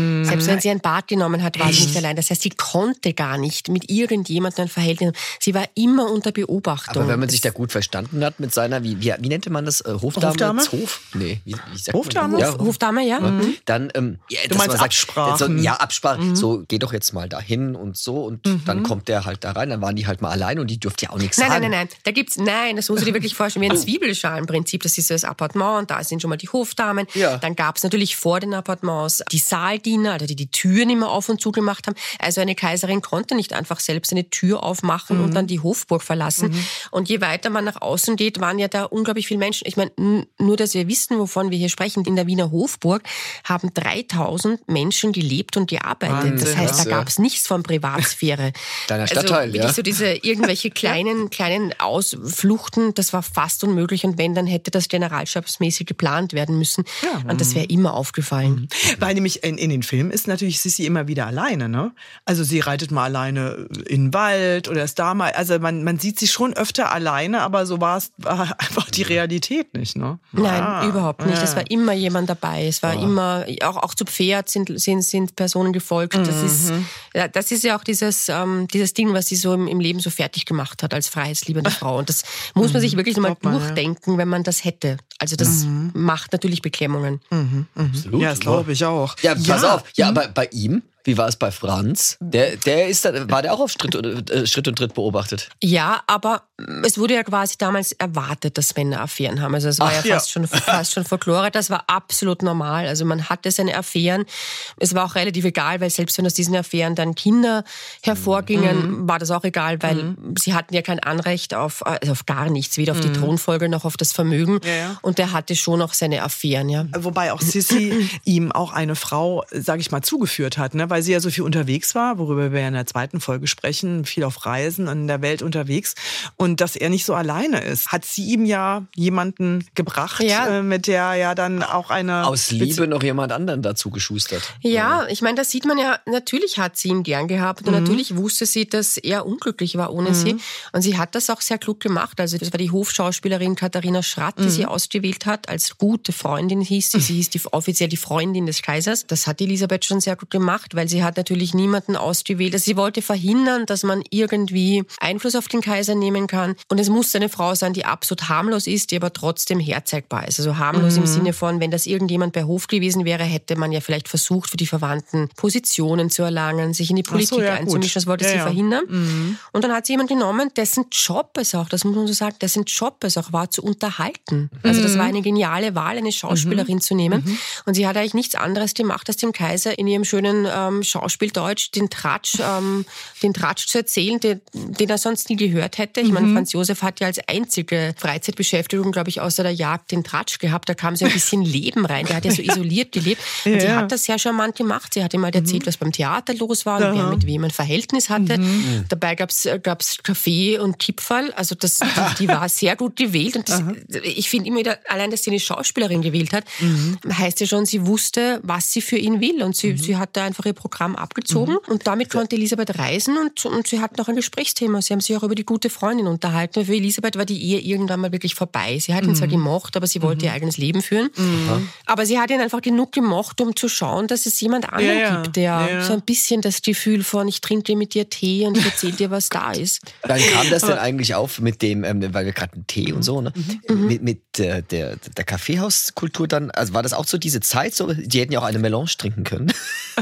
Also wenn sie ein Bad genommen hat, war Echt? sie nicht allein. Das heißt, sie konnte gar nicht mit irgendjemandem ein Verhältnis. Sie war immer unter Beobachtung. Aber wenn man sich da gut verstanden hat mit seiner, wie, wie, wie nennt man das? Äh, Hofdame? Hofdame? Hof? Nee, wie, wie sagt Hofdame? Man? Ja, Hof, Hofdame, ja. Mhm. Dann, ähm, ja, du meinst sagt, Absprachen? So, ja, Absprachen. Mhm. So, geh doch jetzt mal dahin und so. Und mhm. dann kommt der halt da rein. Dann waren die halt mal allein und die dürfte ja auch nichts nein, sagen. Nein, nein, nein. Da gibt's, nein, das muss ich dir wirklich vorstellen, wie ein Zwiebelschalenprinzip. Das ist so das Appartement und da sind schon mal die Hofdamen. Ja. Dann gab es natürlich vor den Appartements die Saaldiener, also die die Türen immer auf und zu gemacht haben. Also eine Kaiserin konnte nicht einfach selbst eine Tür aufmachen mhm. und dann die Hofburg verlassen. Mhm. Und je weiter man nach außen geht, waren ja da unglaublich viele Menschen. Ich meine, nur, dass wir wissen, wovon wir hier sprechen, in der Wiener Hofburg haben dreitausend Menschen gelebt und gearbeitet. Wahnsinn, das heißt, da gab es nichts von Privatsphäre. Deiner Stadtteil, also, ja. So diese irgendwelche kleinen, kleinen Ausfluchten, das war fast unmöglich. Und wenn, dann hätte das generalstabsmäßig geplant werden müssen. Ja. Und das wäre immer aufgefallen. Weil nämlich in, in den Filmen ist natürlich Sissi immer wieder alleine, ne? Also sie reitet mal alleine in den Wald oder ist da mal, also man, man sieht sie schon öfter alleine, aber so war es war einfach die Realität nicht, ne? Nein, ah, überhaupt nicht. Ja. Es war immer jemand dabei. Es war oh. immer, auch, auch zu Pferd sind, sind, sind Personen gefolgt. Das mhm. ist, ja, das ist ja auch dieses, ähm, dieses Ding, was sie so im, im Leben so fertig gemacht hat als freiheitsliebende Frau. Und das muss man sich wirklich nochmal durchdenken, wenn man das hätte. Also das mhm. macht natürlich Beklemmungen. Mhm. Mhm. Absolut. Ja, das glaube ich auch. Ja, pass ja. auf. Ja, aber bei ihm, wie war es bei Franz? Der, der ist da, war der auch auf Schritt, äh, Schritt und Tritt beobachtet? Ja, aber es wurde ja quasi damals erwartet, dass Männer Affären haben. Also es war Ach, ja, fast, ja. Schon, fast schon Folklore. Das war absolut normal. Also man hatte seine Affären. Es war auch relativ egal, weil selbst wenn aus diesen Affären dann Kinder hervorgingen, mhm. war das auch egal, weil mhm. sie hatten ja kein Anrecht auf, also auf gar nichts, weder auf die mhm. Thronfolge noch auf das Vermögen. Ja, ja. Und der hatte schon auch seine Affären, ja. Wobei auch Sissi ihm auch eine Frau, sage ich mal, zugeführt hat, ne? Weil sie ja so viel unterwegs war, worüber wir in der zweiten Folge sprechen, viel auf Reisen in der Welt unterwegs und dass er nicht so alleine ist. Hat sie ihm ja jemanden gebracht, ja. äh, mit der ja dann auch eine... Aus Liebe noch jemand anderen dazu geschustert. Ja, ich meine, das sieht man ja, natürlich hat sie ihn gern gehabt und mhm. natürlich wusste sie, dass er unglücklich war ohne mhm. sie und sie hat das auch sehr klug gemacht. Also das war die Hofschauspielerin Katharina Schratt, die mhm. sie ausgewählt hat, als gute Freundin hieß sie. Sie hieß die, offiziell die Freundin des Kaisers. Das hat Elisabeth schon sehr gut gemacht, weil sie hat natürlich niemanden ausgewählt. Also sie wollte verhindern, dass man irgendwie Einfluss auf den Kaiser nehmen kann. Und es muss eine Frau sein, die absolut harmlos ist, die aber trotzdem herzeigbar ist. Also harmlos mhm. im Sinne von, wenn das irgendjemand bei Hof gewesen wäre, hätte man ja vielleicht versucht, für die Verwandten Positionen zu erlangen, sich in die Politik so, ja, einzumischen. Das wollte ja, sie ja. verhindern. Mhm. Und dann hat sie jemanden genommen, dessen Job es auch, das muss man so sagen, dessen Job es auch war, zu unterhalten. Also das war eine geniale Wahl, eine Schauspielerin mhm. zu nehmen. Mhm. Und sie hat eigentlich nichts anderes gemacht, als dem Kaiser in ihrem schönen ähm, Schauspieldeutsch den Tratsch, ähm, den Tratsch zu erzählen, den, den er sonst nie gehört hätte. Ich mhm. meine, Franz Josef hat ja als einzige Freizeitbeschäftigung, glaube ich, außer der Jagd den Tratsch gehabt. Da kam so ein bisschen Leben rein. Der hat ja so isoliert gelebt. Und ja. sie hat das sehr charmant gemacht. Sie hat ihm halt erzählt, mhm. was beim Theater los war und wer mit wem ein Verhältnis hatte. Mhm. Dabei gab es gab's Kaffee und Kipferl. Also das, die, die war sehr gut gewählt. Und das, ich finde immer wieder, allein, dass sie eine Schauspielerin gewählt hat, mhm. heißt ja schon, sie wusste, was sie für ihn will. Und sie, mhm. sie hat da einfach ihr Programm abgezogen. Mhm. Und damit konnte Elisabeth reisen und, und sie hatten auch ein Gesprächsthema. Sie haben sich auch über die gute Freundin unterhalten. Für Elisabeth war die Ehe irgendwann mal wirklich vorbei. Sie hat ihn mhm. zwar gemocht, aber sie wollte mhm. ihr eigenes Leben führen. Mhm. Aber sie hat ihn einfach genug gemocht, um zu schauen, dass es jemand anderen ja, ja. gibt, der ja. so ein bisschen das Gefühl von, ich trinke mit dir Tee und ich erzähle dir, was da ist. Wann kam das denn eigentlich auf mit dem, ähm, weil wir gerade einen Tee und so, ne? Mhm. Mit, mit äh, der, der Kaffeehauskultur dann, also war das auch so diese Zeit so? Die hätten ja auch eine Melange trinken können.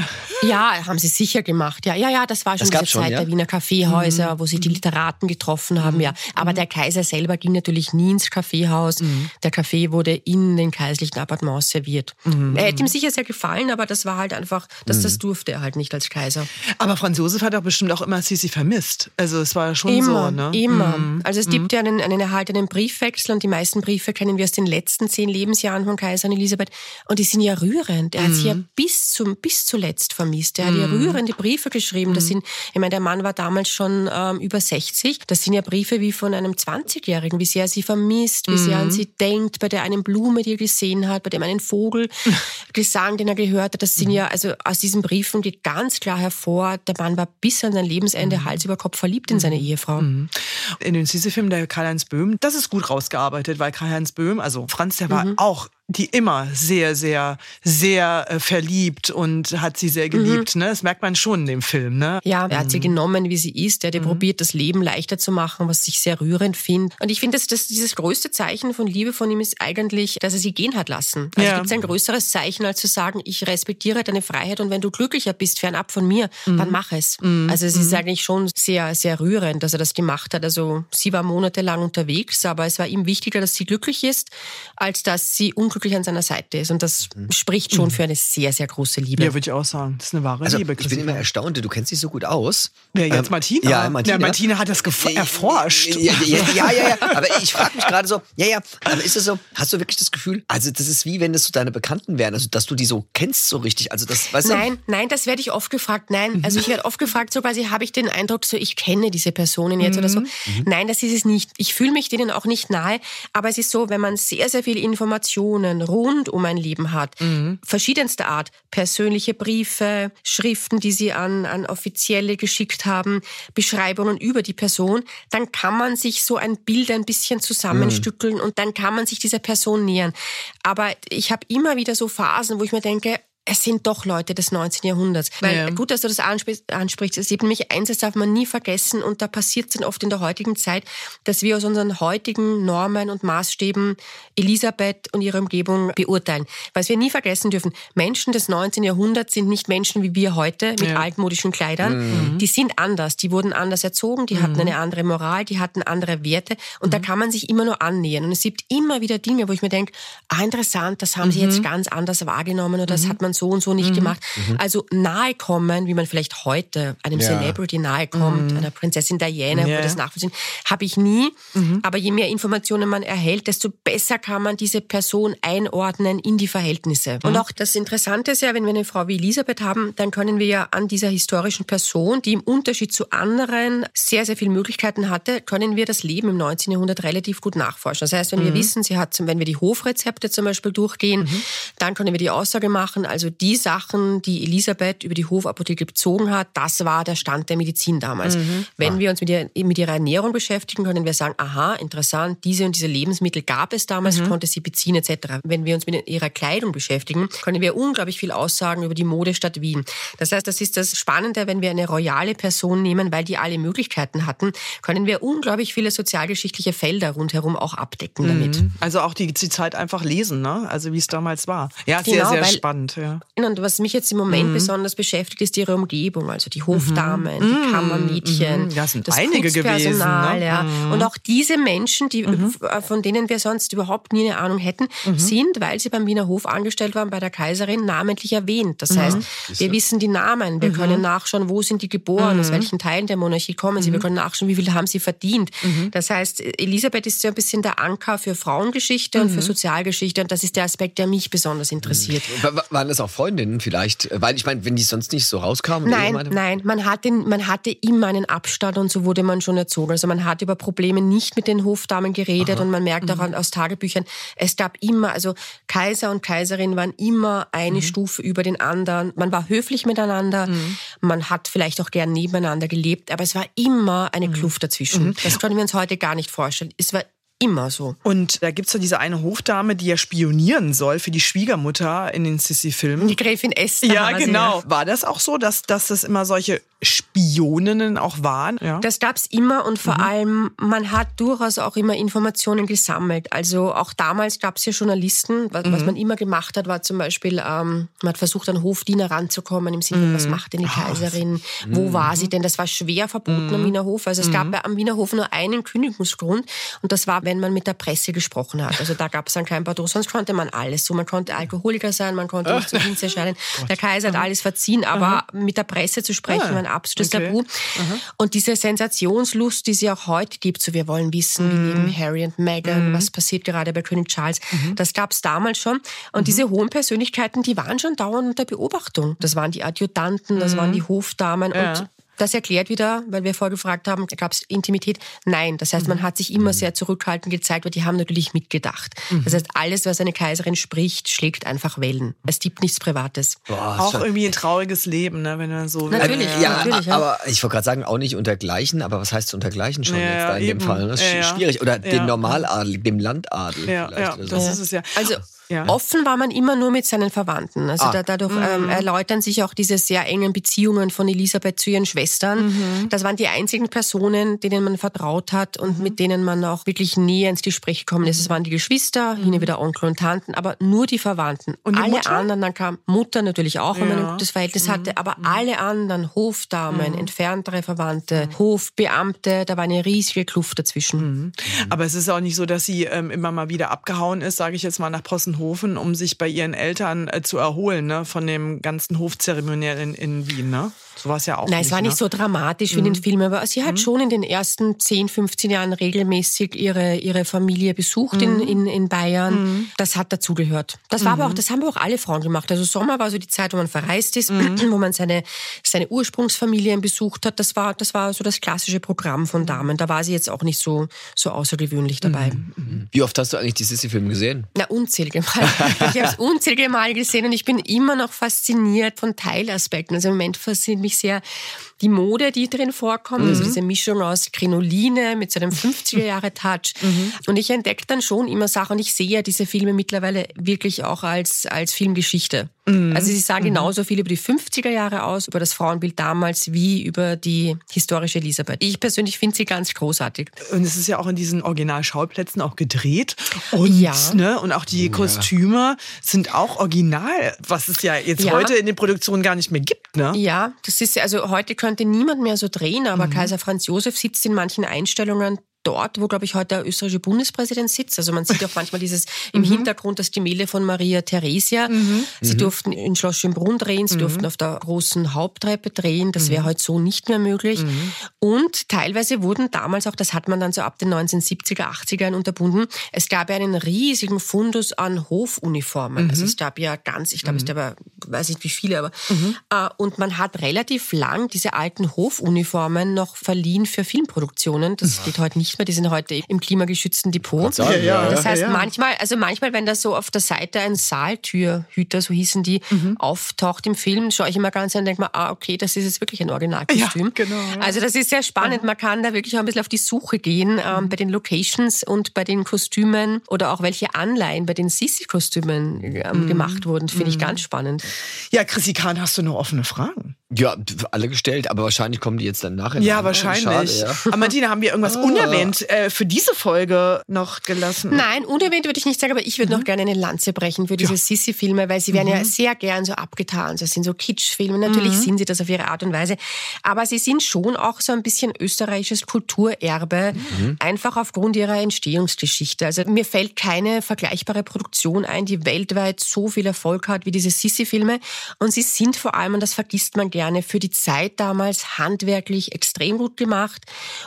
Ja, haben sie sicher gemacht. Ja, ja, ja, das war schon das diese schon, Zeit ja? der Wiener Kaffeehäuser, mhm. wo sich die Literaten getroffen haben. Mhm. Ja, aber mhm. der Kaiser selber ging natürlich nie ins Kaffeehaus. Mhm. Der Kaffee wurde in den kaiserlichen Appartements serviert. Mhm. Er hätte ihm sicher sehr gefallen, aber das war halt einfach, das, das durfte er halt nicht als Kaiser. Aber Franz Josef hat doch bestimmt auch immer Sissi vermisst. Also es war schon immer, so, ne? Immer. Mhm. Also es gibt ja einen, einen erhaltenen Briefwechsel und die meisten Briefe kennen wir aus den letzten zehn Lebensjahren von Kaiserin Elisabeth. Und die sind ja rührend. Er mhm. hat sie ja bis zum bis zuletzt vermisst. Er hat ja rührende Briefe geschrieben. Das sind, ich meine, der Mann war damals schon ähm, über sechzig. Das sind ja Briefe wie von einem zwanzigjährigen, wie sehr er sie vermisst, wie mhm. sehr er an sie denkt, bei der einen Blume, die er gesehen hat, bei dem einen Vogel, Gesang, den er gehört hat. Das sind ja, also aus diesen Briefen geht ganz klar hervor, der Mann war bis an sein Lebensende mhm. Hals über Kopf verliebt in seine Ehefrau. Mhm. In den Sissi-Film der Karl-Heinz Böhm, das ist gut rausgearbeitet, weil Karl-Heinz Böhm, also Franz, der war mhm. auch die immer sehr, sehr, sehr äh, verliebt und hat sie sehr geliebt. Mhm. Ne? Das merkt man schon in dem Film. Ne? Ja, er hat sie genommen, wie sie ist. Er hat mhm. probiert, das Leben leichter zu machen, was ich sehr rührend finde. Und ich finde, dass das, dieses größte Zeichen von Liebe von ihm ist eigentlich, dass er sie gehen hat lassen. Also ja. gibt es ein größeres Zeichen, als zu sagen, ich respektiere deine Freiheit und wenn du glücklicher bist, fernab von mir, mhm. dann mach es. Mhm. Also es ist eigentlich schon sehr, sehr rührend, dass er das gemacht hat. Also sie war monatelang unterwegs, aber es war ihm wichtiger, dass sie glücklich ist, als dass sie unglücklich an seiner Seite ist. Und das mhm. spricht schon für eine sehr, sehr große Liebe. Ja, würde ich auch sagen. Das ist eine wahre also, Liebe. Ich bin immer erstaunt, du kennst dich so gut aus. Wer jetzt, ähm, Martina? Ja, Martina. Ja, Martina hat das gef- erforscht. Ja, ja, ja, ja, ja. Aber ich frage mich gerade so, ja, ja, aber ist es so, hast du wirklich das Gefühl, also das ist wie, wenn das so deine Bekannten wären, also dass du die so kennst so richtig, also das, weißt du? Nein, nein, das werde ich oft gefragt. Nein, also ich werde oft gefragt, so quasi habe ich den Eindruck, so ich kenne diese Personen jetzt mhm. oder so. Mhm. Nein, das ist es nicht. Ich fühle mich denen auch nicht nahe, aber es ist so, wenn man sehr, sehr viele Informationen rund um ein Leben hat, mhm. verschiedenster Art, persönliche Briefe, Schriften, die sie an, an Offizielle geschickt haben, Beschreibungen über die Person, dann kann man sich so ein Bild ein bisschen zusammenstückeln mhm. und dann kann man sich dieser Person nähern. Aber ich habe immer wieder so Phasen, wo ich mir denke, es sind doch Leute des neunzehnten Jahrhunderts. Weil ja. gut, dass du das ansprichst, ansprichst. Es ist nämlich eins, das darf man nie vergessen und da passiert es dann oft in der heutigen Zeit, dass wir aus unseren heutigen Normen und Maßstäben Elisabeth und ihre Umgebung beurteilen. Was wir nie vergessen dürfen, Menschen des neunzehnten Jahrhunderts sind nicht Menschen wie wir heute mit ja. altmodischen Kleidern. Mhm. Die sind anders, die wurden anders erzogen, die mhm. hatten eine andere Moral, die hatten andere Werte und mhm. da kann man sich immer nur annähern. Und es gibt immer wieder Dinge, wo ich mir denke, ah interessant, das haben mhm. sie jetzt ganz anders wahrgenommen oder das mhm. hat man so und so nicht mhm. gemacht. Mhm. Also nahe kommen, wie man vielleicht heute einem ja. Celebrity nahe kommt, mhm. einer Prinzessin Diana, yeah. wo das nachvollziehen, habe ich nie. Mhm. Aber je mehr Informationen man erhält, desto besser kann man diese Person einordnen in die Verhältnisse. Mhm. Und auch das Interessante ist ja, wenn wir eine Frau wie Elisabeth haben, dann können wir ja an dieser historischen Person, die im Unterschied zu anderen sehr, sehr viele Möglichkeiten hatte, können wir das Leben im neunzehnten Jahrhundert relativ gut nachforschen. Das heißt, wenn mhm. wir wissen, sie hat, wenn wir die Hofrezepte zum Beispiel durchgehen, mhm. dann können wir die Aussage machen, also die Sachen, die Elisabeth über die Hofapotheke bezogen hat, das war der Stand der Medizin damals. Mhm. Wenn ah. wir uns mit, ihr, mit ihrer Ernährung beschäftigen, können wir sagen, aha, interessant, diese und diese Lebensmittel gab es damals, mhm. konnte sie beziehen et cetera. Wenn wir uns mit ihrer Kleidung beschäftigen, können wir unglaublich viel aussagen über die Modestadt Wien. Das heißt, das ist das Spannende, wenn wir eine royale Person nehmen, weil die alle Möglichkeiten hatten, können wir unglaublich viele sozialgeschichtliche Felder rundherum auch abdecken mhm. damit. Also auch die, die Zeit einfach lesen, ne? Also wie es damals war. Ja, genau, sehr, sehr weil, spannend. Ja. Und was mich jetzt im Moment mhm. besonders beschäftigt, ist ihre Umgebung, also die Hofdamen, mhm. die Kammermädchen, mhm. ja, sind das einige Putzpersonal. Gewesen, ne? Ja. Mhm. Und auch diese Menschen, die, mhm. von denen wir sonst überhaupt nie eine Ahnung hätten, mhm. sind, weil sie beim Wiener Hof angestellt waren, bei der Kaiserin, namentlich erwähnt. Das mhm. heißt, wir wissen die Namen, wir mhm. können nachschauen, wo sind die geboren, mhm. aus welchen Teilen der Monarchie kommen sie, mhm. wir können nachschauen, wie viel haben sie verdient. Mhm. Das heißt, Elisabeth ist so ein bisschen der Anker für Frauengeschichte mhm. und für Sozialgeschichte und das ist der Aspekt, der mich besonders interessiert. Mhm. Waren das auch Freundinnen vielleicht? Weil ich meine, wenn die sonst nicht so rauskamen? Nein, nein, man hatte, man hatte immer einen Abstand und so wurde man schon erzogen. Also man hat über Probleme nicht mit den Hofdamen geredet Aha. und man merkt auch mhm. aus Tagebüchern, es gab immer, also Kaiser und Kaiserin waren immer eine mhm. Stufe über den anderen. Man war höflich miteinander, mhm. man hat vielleicht auch gern nebeneinander gelebt, aber es war immer eine mhm. Kluft dazwischen. Mhm. Das können wir uns heute gar nicht vorstellen. Es war immer so. Und da gibt's ja diese eine Hofdame, die ja spionieren soll für die Schwiegermutter in den Sissi-Filmen. Die Gräfin Esther. Ja, genau. War das auch so, dass, dass das immer solche Spioninnen auch waren? Ja. Das gab's immer und vor mhm. allem, man hat durchaus auch immer Informationen gesammelt. Also auch damals gab's ja Journalisten. Was, mhm. was man immer gemacht hat, war zum Beispiel, ähm, man hat versucht, an Hofdiener ranzukommen, im Sinne, mhm. was macht denn die Kaiserin? Oh. Wo mhm. war sie denn? Das war schwer verboten mhm. am Wiener Hof. Also es mhm. gab am Wiener Hof nur einen Kündigungsgrund und das war, wenn man mit der Presse gesprochen hat. Also da gab's dann kein Pardon, sonst konnte man alles. So, man konnte Alkoholiker sein, man konnte nicht zum Dienst erscheinen. Der Kaiser hat alles verziehen, aber mhm. mit der Presse zu sprechen, ah. war ein absolutes okay. Tabu. Mhm. Und diese Sensationslust, die sie auch heute gibt, so wir wollen wissen, mhm. wie leben Harry und Meghan, mhm. was passiert gerade bei König Charles, mhm. das gab's damals schon. Und mhm. diese hohen Persönlichkeiten, die waren schon dauernd unter Beobachtung. Das waren die Adjutanten, das mhm. waren die Hofdamen ja. und das erklärt wieder, weil wir vorher gefragt haben, gab es Intimität? Nein, das heißt, man hat sich immer sehr zurückhaltend gezeigt, weil die haben natürlich mitgedacht. Mhm. Das heißt, alles, was eine Kaiserin spricht, schlägt einfach Wellen. Es gibt nichts Privates. Boah, auch irgendwie ein trauriges Leben, ne, wenn man so... Natürlich, will. Ja, natürlich, ja. Aber ich wollte gerade sagen, auch nicht untergleichen, aber was heißt untergleichen schon ja, jetzt da in eben. dem Fall? Das ist ja, schwierig. Oder ja. dem Normaladel, dem Landadel ja, vielleicht. Ja, oder so. das ist es ja. Also Ja. Offen war man immer nur mit seinen Verwandten. Also Ah. da, dadurch Mhm. ähm, erläutern sich auch diese sehr engen Beziehungen von Elisabeth zu ihren Schwestern. Mhm. Das waren die einzigen Personen, denen man vertraut hat und Mhm. mit denen man auch wirklich näher ins Gespräch gekommen ist. Es waren die Geschwister, hin und wieder Onkel und Tanten, aber nur die Verwandten. Und die alle Mutter? anderen, dann kam Mutter natürlich auch, wenn man Ja. ein gutes Verhältnis Mhm. hatte, aber alle anderen, Hofdamen, Mhm. entferntere Verwandte, Hofbeamte, da war eine riesige Kluft dazwischen. Mhm. Aber es ist auch nicht so, dass sie ähm, immer mal wieder abgehauen ist, sage ich jetzt mal, nach Possenhofen, um sich bei ihren Eltern äh, zu erholen, ne, von dem ganzen Hofzeremoniell in, in Wien, ne? So war es ja auch Nein, nicht. es war nicht ne? so dramatisch wie in den Filmen, aber sie hat Mhm. schon in den ersten zehn, fünfzehn Jahren regelmäßig ihre, ihre Familie besucht in, in, in Bayern. Mhm. Das hat dazugehört. Das war aber auch, das haben aber auch alle Frauen gemacht. Also Sommer war so die Zeit, wo man verreist ist, wo man seine, seine Ursprungsfamilien besucht hat. Das war, das war so das klassische Programm von Damen. Da war sie jetzt auch nicht so, so außergewöhnlich dabei. Wie oft hast du eigentlich die Sissi-Filme gesehen? Na, unzählige Mal. Ich habe es unzählige Mal gesehen und ich bin immer noch fasziniert von Teilaspekten. Also im Moment fasziniert mich sehr die Mode, die drin vorkommt, Mhm. also diese Mischung aus Krinoline mit so einem fünfziger-Jahre-Touch. Mhm. Und ich entdecke dann schon immer Sachen und ich sehe ja diese Filme mittlerweile wirklich auch als, als Filmgeschichte. Mhm. Also sie sagen genauso viel über die fünfziger Jahre aus, über das Frauenbild damals, wie über die historische Elisabeth. Ich persönlich finde sie ganz großartig. Und es ist ja auch in diesen Originalschauplätzen auch gedreht. Und, Ja. ne, und auch die Kostüme sind auch original, was es ja jetzt Ja. heute in den Produktionen gar nicht mehr gibt. Ne? Ja, das ist, also heute könnte niemand mehr so drehen, aber Kaiser Franz Josef sitzt in manchen Einstellungen dort, wo, glaube ich, heute der österreichische Bundespräsident sitzt. Also man sieht auch manchmal dieses im Hintergrund das Gemälde von Maria Theresia. Sie durften in Schloss Schönbrunn drehen, sie durften auf der großen Haupttreppe drehen. Das wäre heute so nicht mehr möglich. Und teilweise wurden damals auch, das hat man dann so ab den neunzehnhundertsiebziger, achtzigern unterbunden, es gab ja einen riesigen Fundus an Hofuniformen. Also es gab ja ganz, ich glaube, es gab ja, weiß nicht wie viele, aber äh, und man hat relativ lang diese alten Hofuniformen noch verliehen für Filmproduktionen. Das geht heute nicht mehr, die sind heute im klimageschützten Depot. Sagen, Ja, ja. Das heißt, ja. manchmal, also manchmal, wenn da so auf der Seite ein Saaltürhüter, so hießen die, auftaucht im Film, schaue ich immer ganz an und denke mir, ah, okay, das ist jetzt wirklich ein Originalkostüm. Ja, genau, ja. Also das ist sehr spannend. Man kann da wirklich auch ein bisschen auf die Suche gehen ähm, bei den Locations und bei den Kostümen oder auch welche Anleihen bei den Sissi-Kostümen ähm, gemacht wurden. Finde ich ganz spannend. Ja, Chrissy Kahn, hast du noch offene Fragen? Ja, alle gestellt, aber wahrscheinlich kommen die jetzt dann nachher. Ja, an. wahrscheinlich. Schade, ja. Aber Martina, haben wir irgendwas unerwähnt äh, für diese Folge noch gelassen? Nein, unerwähnt würde ich nicht sagen, aber ich würde noch gerne eine Lanze brechen für diese Sissi-Filme, weil sie werden ja sehr gern so abgetan. Das sind so Kitschfilme. Natürlich sind sie das auf ihre Art und Weise. Aber sie sind schon auch so ein bisschen österreichisches Kulturerbe, einfach aufgrund ihrer Entstehungsgeschichte. Also mir fällt keine vergleichbare Produktion ein, die weltweit so viel Erfolg hat wie diese Sissi-Filme. Und sie sind vor allem, und das vergisst man gerne, für die Zeit damals handwerklich extrem gut gemacht.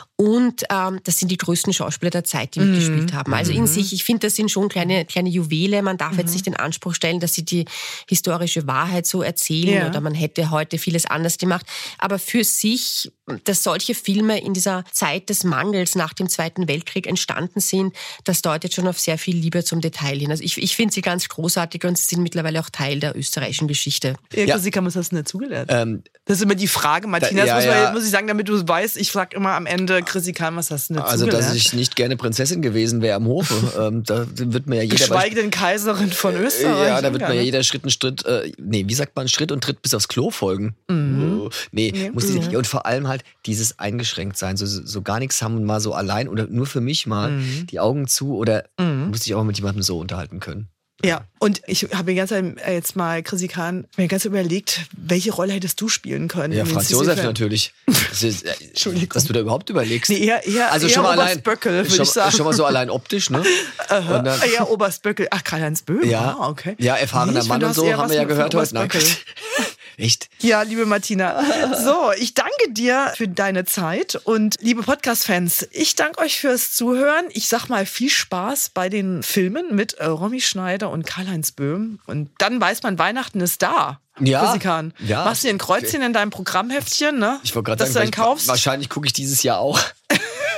Und ähm, das sind die größten Schauspieler der Zeit, die mitgespielt haben. Also in sich, ich finde, das sind schon kleine, kleine Juwele. Man darf jetzt nicht den Anspruch stellen, dass sie die historische Wahrheit so erzählen Ja. oder man hätte heute vieles anders gemacht. Aber für sich, dass solche Filme in dieser Zeit des Mangels nach dem Zweiten Weltkrieg entstanden sind, das deutet schon auf sehr viel Liebe zum Detail hin. Also ich, ich finde sie ganz großartig und sie sind mittlerweile auch Teil der österreichischen Geschichte. Ja, Ja. Chrissy, was hast du denn dazugelernt? Ähm, Das ist immer die Frage, Martina. Da- ja, das muss, man, ja. muss ich sagen, damit du weißt, ich frage immer am Ende, Chrissy Kahn, was hast du denn also, dazugelernt? dass ich nicht gerne Prinzessin gewesen wäre am Hofe. ähm, da wird mir ja jeder... Geschweige denn Kaiserin von Österreich. Ja, da wird mir ja ne? jeder Schritt und Schritt, äh, nee, wie sagt man, Schritt und Tritt bis aufs Klo folgen. Oh, nee, Ja. muss ich, und vor allem halt dieses eingeschränkt sein, so, so gar nichts haben und mal so allein oder nur für mich mal die Augen zu oder muss ich auch mit jemandem so unterhalten können. Ja, und ich habe die ganze Zeit äh, jetzt mal, Chrissy Kahn, mir ganz überlegt, welche Rolle hättest du spielen können? Ja, in den Franz Sissi-Filmen? Josef natürlich. Das ist, äh, Entschuldigung. dass du da überhaupt überlegst. Nee, eher, eher, also eher schon mal Oberst allein, Böckel, würde schon, ich sagen. schon mal so allein optisch, ne? Und dann, Ja, Oberst Böckel. Ach, Karl-Heinz Böhm. ja, Ah, okay. ja, erfahrener Nee, ich Mann finde, und du so, hast eher haben wir was ja von gehört heute. Oberst Nein, Böckel. echt? Ja, liebe Martina. So, ich danke dir für deine Zeit und liebe Podcast-Fans, ich danke euch fürs Zuhören. Ich sag mal viel Spaß bei den Filmen mit äh, Romy Schneider und Karl-Heinz Böhm. Und dann weiß man, Weihnachten ist da. Ja, Chrissy Kahn. ja. Machst du dir ein Kreuzchen in deinem Programmheftchen, ne? Ich wollte gerade dass sagen, du dann vielleicht- kaufst. wahrscheinlich gucke ich dieses Jahr auch.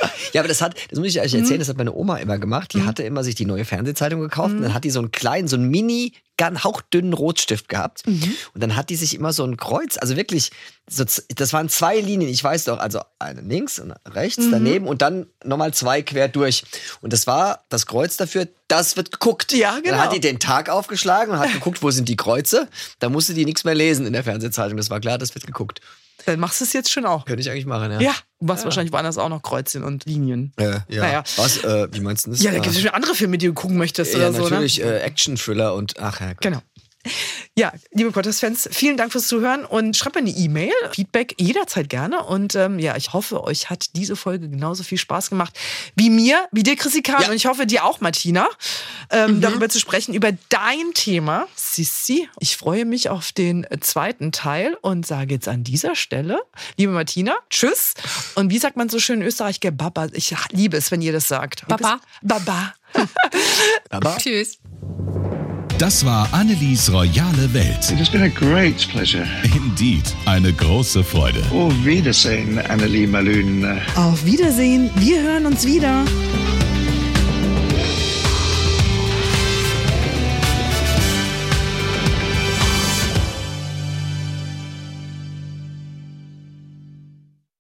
Ja, aber das hat, das muss ich euch erzählen, das hat meine Oma immer gemacht. Die hatte immer sich die neue Fernsehzeitung gekauft und dann hat die so einen kleinen, so einen mini, ganz hauchdünnen Rotstift gehabt. Mhm. Und dann hat die sich immer so ein Kreuz, also wirklich, so, das waren zwei Linien, ich weiß doch, also eine links und rechts, mhm. daneben und dann nochmal zwei quer durch. Und das war das Kreuz dafür, das wird geguckt. Ja, genau. Dann hat die den Tag aufgeschlagen und hat geguckt, wo sind die Kreuze. Da musste die nichts mehr lesen in der Fernsehzeitung. Das war klar, das wird geguckt. Dann machst du es jetzt schon auch. Könnte ich eigentlich machen, ja. Ja, du machst ja. wahrscheinlich woanders auch noch Kreuzchen und Linien. Äh, ja. Naja. Was, äh, wie meinst du das? Ja, da gibt es schon andere Filme, die du gucken möchtest ja, oder so, ne? natürlich, äh, Action-Thriller und ach ja. Gut. Genau. Ja, liebe Podcast-Fans, vielen Dank fürs Zuhören und schreibt mir eine E-Mail, Feedback jederzeit gerne. Und ähm, ja, ich hoffe, euch hat diese Folge genauso viel Spaß gemacht wie mir, wie dir, Chrissy Kahn. Ja. Und ich hoffe, dir auch, Martina, ähm, mhm. darüber zu sprechen, über dein Thema, Sissi. Ich freue mich auf den zweiten Teil und sage jetzt an dieser Stelle, liebe Martina, tschüss. Und wie sagt man so schön in Österreich, gell, Baba? Ich liebe es, wenn ihr das sagt. Baba. Baba. Baba. Tschüss. Das war Annelies royale Welt. It has been a great pleasure. Indeed, eine große Freude. Auf Wiedersehen, Annelie Malün. Auf Wiedersehen, wir hören uns wieder.